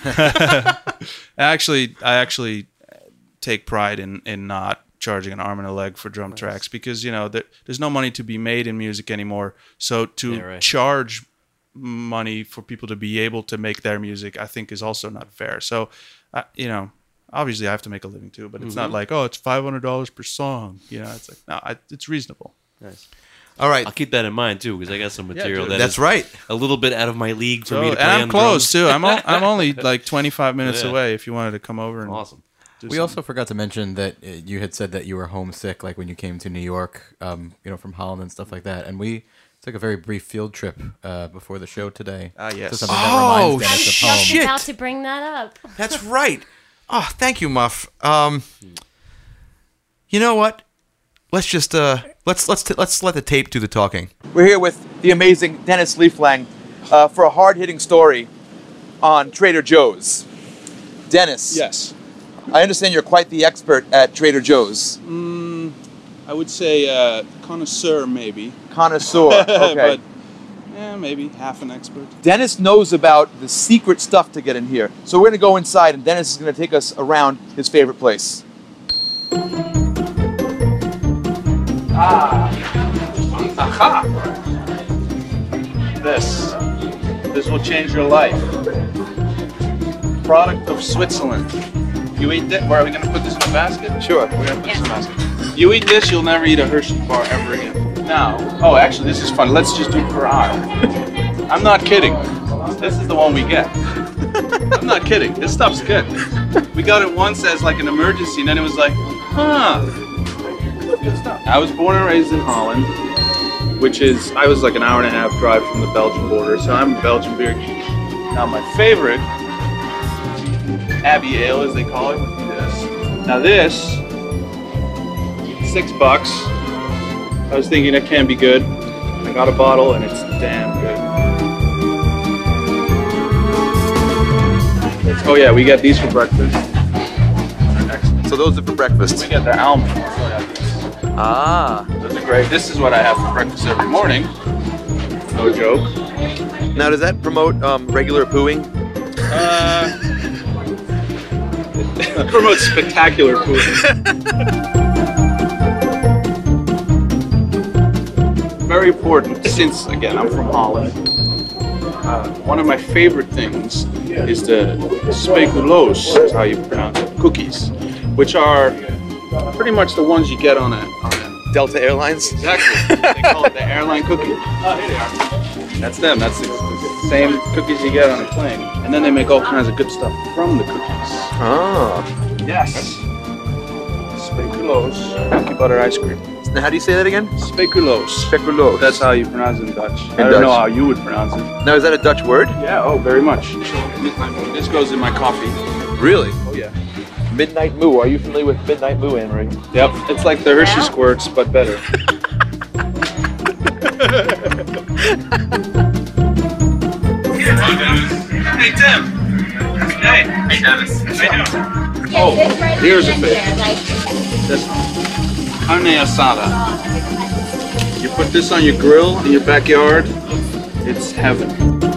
I actually I actually take pride in in not charging an arm and a leg for drum tracks, because you know there, there's no money to be made in music anymore. So to Yeah, right. charge money for people to be able to make their music, I think is also not fair. So uh, you know, obviously I have to make a living too, but it's not Mhm. like, oh, it's five hundred dollars per song. You know, it's like, no, I, it's reasonable. Nice. All right. I'll keep that in mind too, because I got some material dude. that That's is right. a little bit out of my league for So, me to and play I'm on close drums. too. I'm o- I'm only like twenty-five minutes Yeah. away. If you wanted to come over and Awesome. do We some- also forgot to mention that uh, you had said that you were homesick, like when you came to New York, um, you know, from Holland and stuff like that. And we took a very brief field trip uh, before the show today. Ah, yes. to something Oh, that reminds I Dennis was of home. just shit. about to bring that up. That's right. Oh, thank you, Muff. Um, you know what? Let's just uh, let's let's t- let's let the tape do the talking. We're here with the amazing Dennis Leaflang uh, for a hard-hitting story on Trader Joe's. Dennis. Yes. I understand you're quite the expert at Trader Joe's. Mm, I would say uh, connoisseur, maybe. Connoisseur. Okay. but yeah, maybe half an expert. Dennis knows about the secret stuff to get in here. So we're going to go inside, and Dennis is going to take us around his favorite place. Ah. Aha. This. This will change your life. Product of Switzerland. You eat this. Where are we going to put this in a basket? Sure. We're going to put this in a basket. You eat this, you'll never eat a Hershey bar ever again. Now, oh, actually, this is fun. Let's just do per aisle. I'm not kidding. This is the one we get. I'm not kidding. This stuff's good. We got it once as like an emergency, and then it was like, huh. Good stuff. I was born and raised in Holland, which is, I was like an hour and a half drive from the Belgian border, so I'm a Belgian beer geek. Now my favorite, Abbey Ale as they call it, would be this. Now this, six bucks. I was thinking it can be good. I got a bottle and it's damn good. Oh yeah, we get these for breakfast. So those are for breakfast. We get the almonds. Ah. Those are great. This is what I have for breakfast every morning. No joke. Now, does that promote um, regular pooing? Uh, it promotes spectacular food. Very important, since again I'm from Holland. Uh, one of my favorite things is the speculoos, is how you pronounce it, cookies, which are pretty much the ones you get on a, on a Delta Airlines? Exactly. They call it the airline cookie. Oh, here they are. That's them. That's the, the same cookies you get on a plane. And then they make all kinds of good stuff from the cookies. Ah. Yes. Speculoos. Cookie butter ice cream. Now, how do you say that again? Speculoos. Speculoos. That's how you pronounce it in Dutch. In I don't Dutch. know how you would pronounce it. Now, is that a Dutch word? Yeah, oh, very much. This goes in my coffee. Really? Oh, yeah. Midnight Moo. Are you familiar with Midnight Moo, Anne-Marie? Yep. It's like the Hershey Squirts, but better. Hey, Tim. Hey. Hey, Dennis. How you doing? Oh, here's a fish. This carne asada. You put this on your grill in your backyard, it's heaven.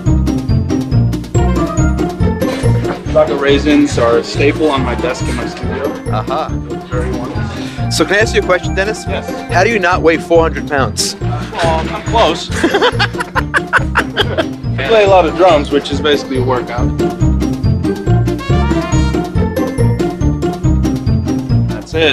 Chocolate raisins are a staple on my desk in my studio. Aha. Very wonderful. So can I ask you a question, Dennis? Yes. How do you not weigh four hundred pounds? Oh, I'm close. I play a lot of drums, which is basically a workout. That's it.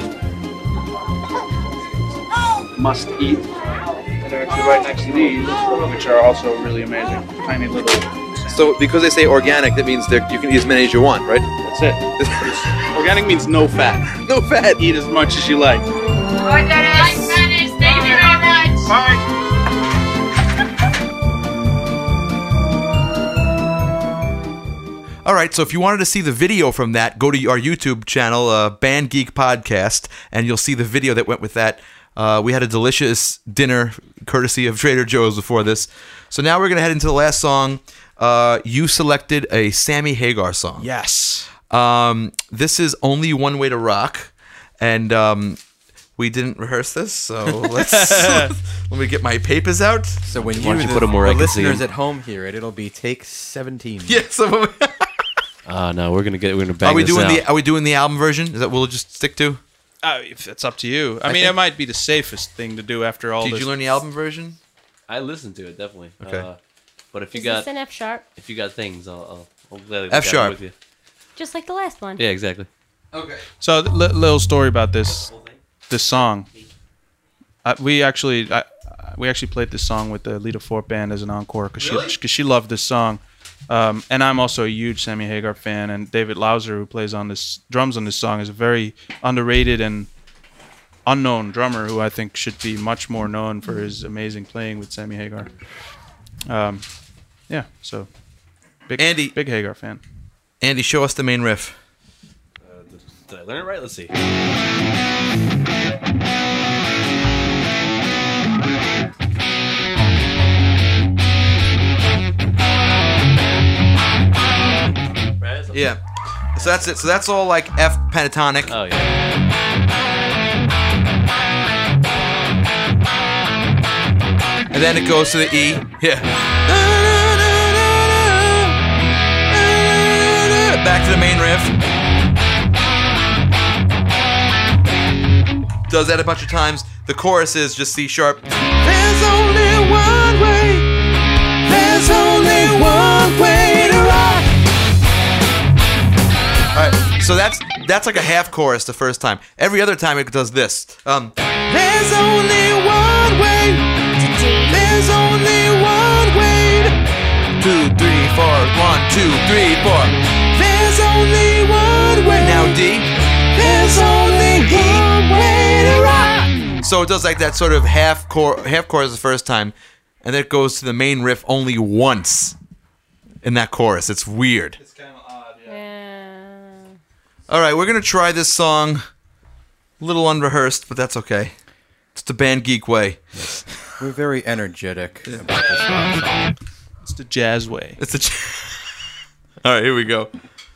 Must eat. And they're actually right next to these, which are also really amazing. Tiny little. So because they say organic, that means that you can eat as many as you want, right? That's it. Organic means no fat. No fat. Eat as much as you like. Bye, Dennis. Thank you very much. Bye. All right, so if you wanted to see the video from that, go to our YouTube channel, uh, Band Geek Podcast, and you'll see the video that went with that. Uh, we had a delicious dinner courtesy of Trader Joe's before this. So now we're going to head into the last song. Uh, you selected a Sammy Hagar song. Yes. Um, this is Only One Way to Rock, and um, we didn't rehearse this, so let's let me get my papers out. So when Why you, don't you the, put 'em where the I can see listeners 'em? at home hear it, it'll be take seventeen. Yeah, so Uh, no, we're gonna get. We're gonna bang are we this doing out. the Are we doing the album version? Is that what we'll just stick to? Uh, if it's up to you. I, I mean, think- it might be the safest thing to do after all Did this. you learn the album version? I listened to it definitely. Okay. Uh, but if you Is got this an F sharp? if you got things, I'll I'll, I'll gladly F look at it sharp. with you. Just like the last one. Yeah, exactly. Okay. So, li- little story about this this song. Uh, we actually I, we actually played this song with the Lita Fort band as an encore because Really? she because she loved this song, um, and I'm also a huge Sammy Hagar fan. And David Lauser, who plays on this drums on this song, is a very underrated and unknown drummer who I think should be much more known for his amazing playing with Sammy Hagar. Um, yeah, so big Andy- big Hagar fan. Andy, show us the main riff. Uh, did, did I learn it right? Let's see. Right, so- Yeah. So that's it. So that's all like F pentatonic. Oh yeah. And then it goes to the E. Yeah. Back to the main riff. Does that a bunch of times. The chorus is just C sharp. There's only one way. There's only one way to rock. All right. So that's that's like a half chorus the first time. Every other time it does this. Um. There's only one way. There's only one way. Two, three, four. One, two, three, four. There's only one way. Now D. There's only one way to rock. So it does like that sort of half core, half chorus the first time, and then it goes to the main riff only once in that chorus. It's weird. It's kind of odd, Yeah. All right, we're gonna try this song. A little unrehearsed, but that's okay. It's the Band Geek way. We're very energetic about this rock song. It's the jazz way. It's a. All right, here we go.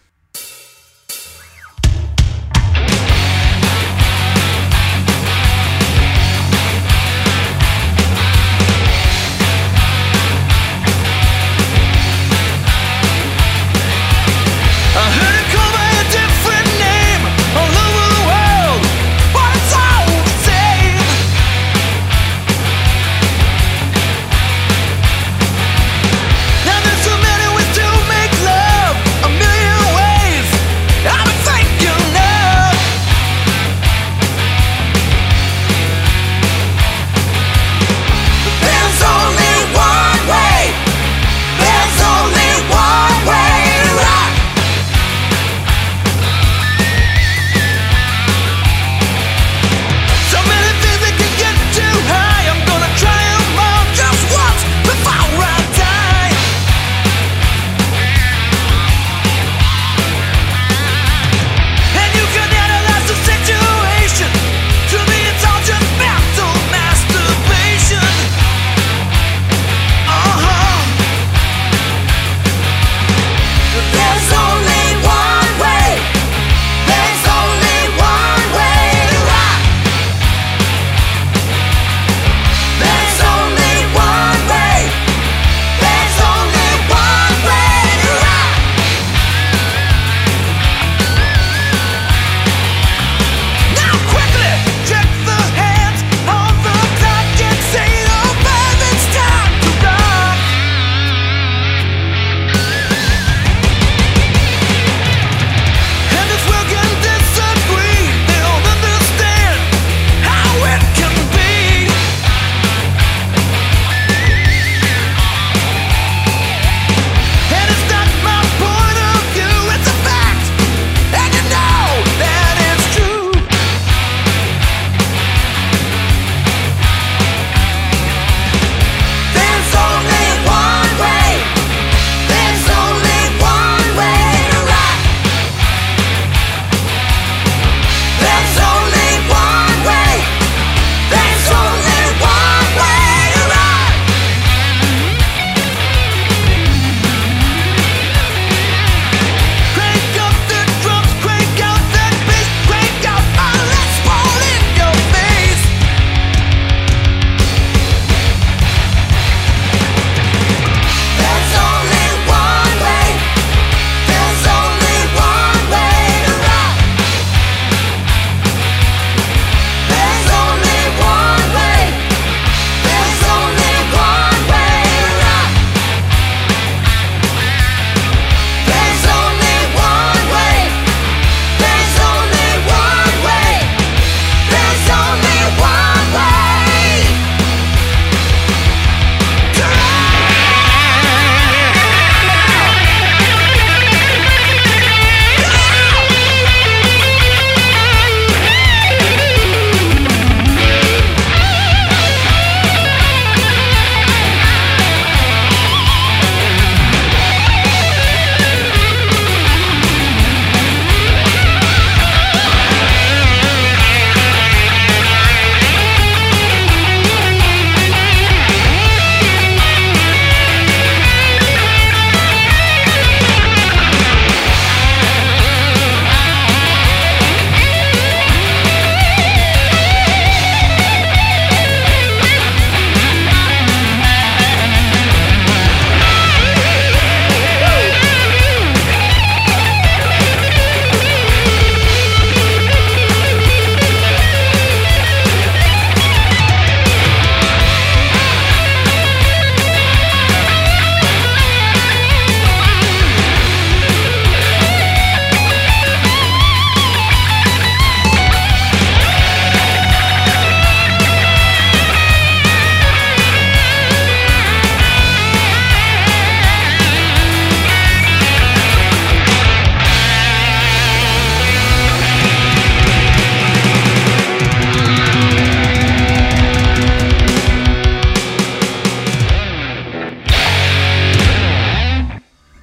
I heard it called by a different name all over the world, but it's all the same. Now there's so many ways to make love, a million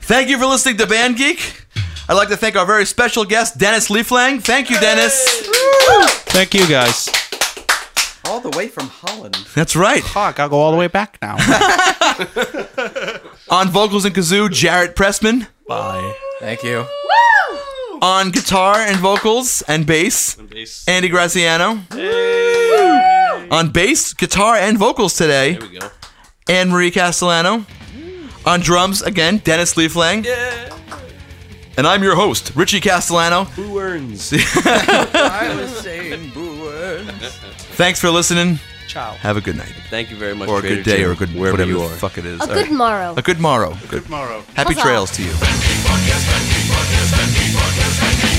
Thank you for listening to Band Geek. I'd like to thank our very special guest, Dennis Leaflang. Thank you, Dennis. Thank you, guys. All the way from Holland. That's right. Fuck, I'll go all the way back now. On vocals and kazoo, Jarrett Pressman. Bye. Thank you. On guitar and vocals and bass, And bass. Andy Graziano. On bass, guitar, and vocals today, There we go. Anne Marie Castellano. On drums, again, Dennis Leaflang. Yeah. And I'm your host, Richie Castellano. Who earns? I was saying boo words. Thanks for listening. Ciao. Have a good night. Thank you very much. Or a Trader good day, Jim, or a good wherever whatever you the are. fuck it is. A All good morrow. A good morrow. Good morrow. Happy Huzzah. trails to you. Podcast, Band Geek Podcast, Band Geek Podcast, Band Geek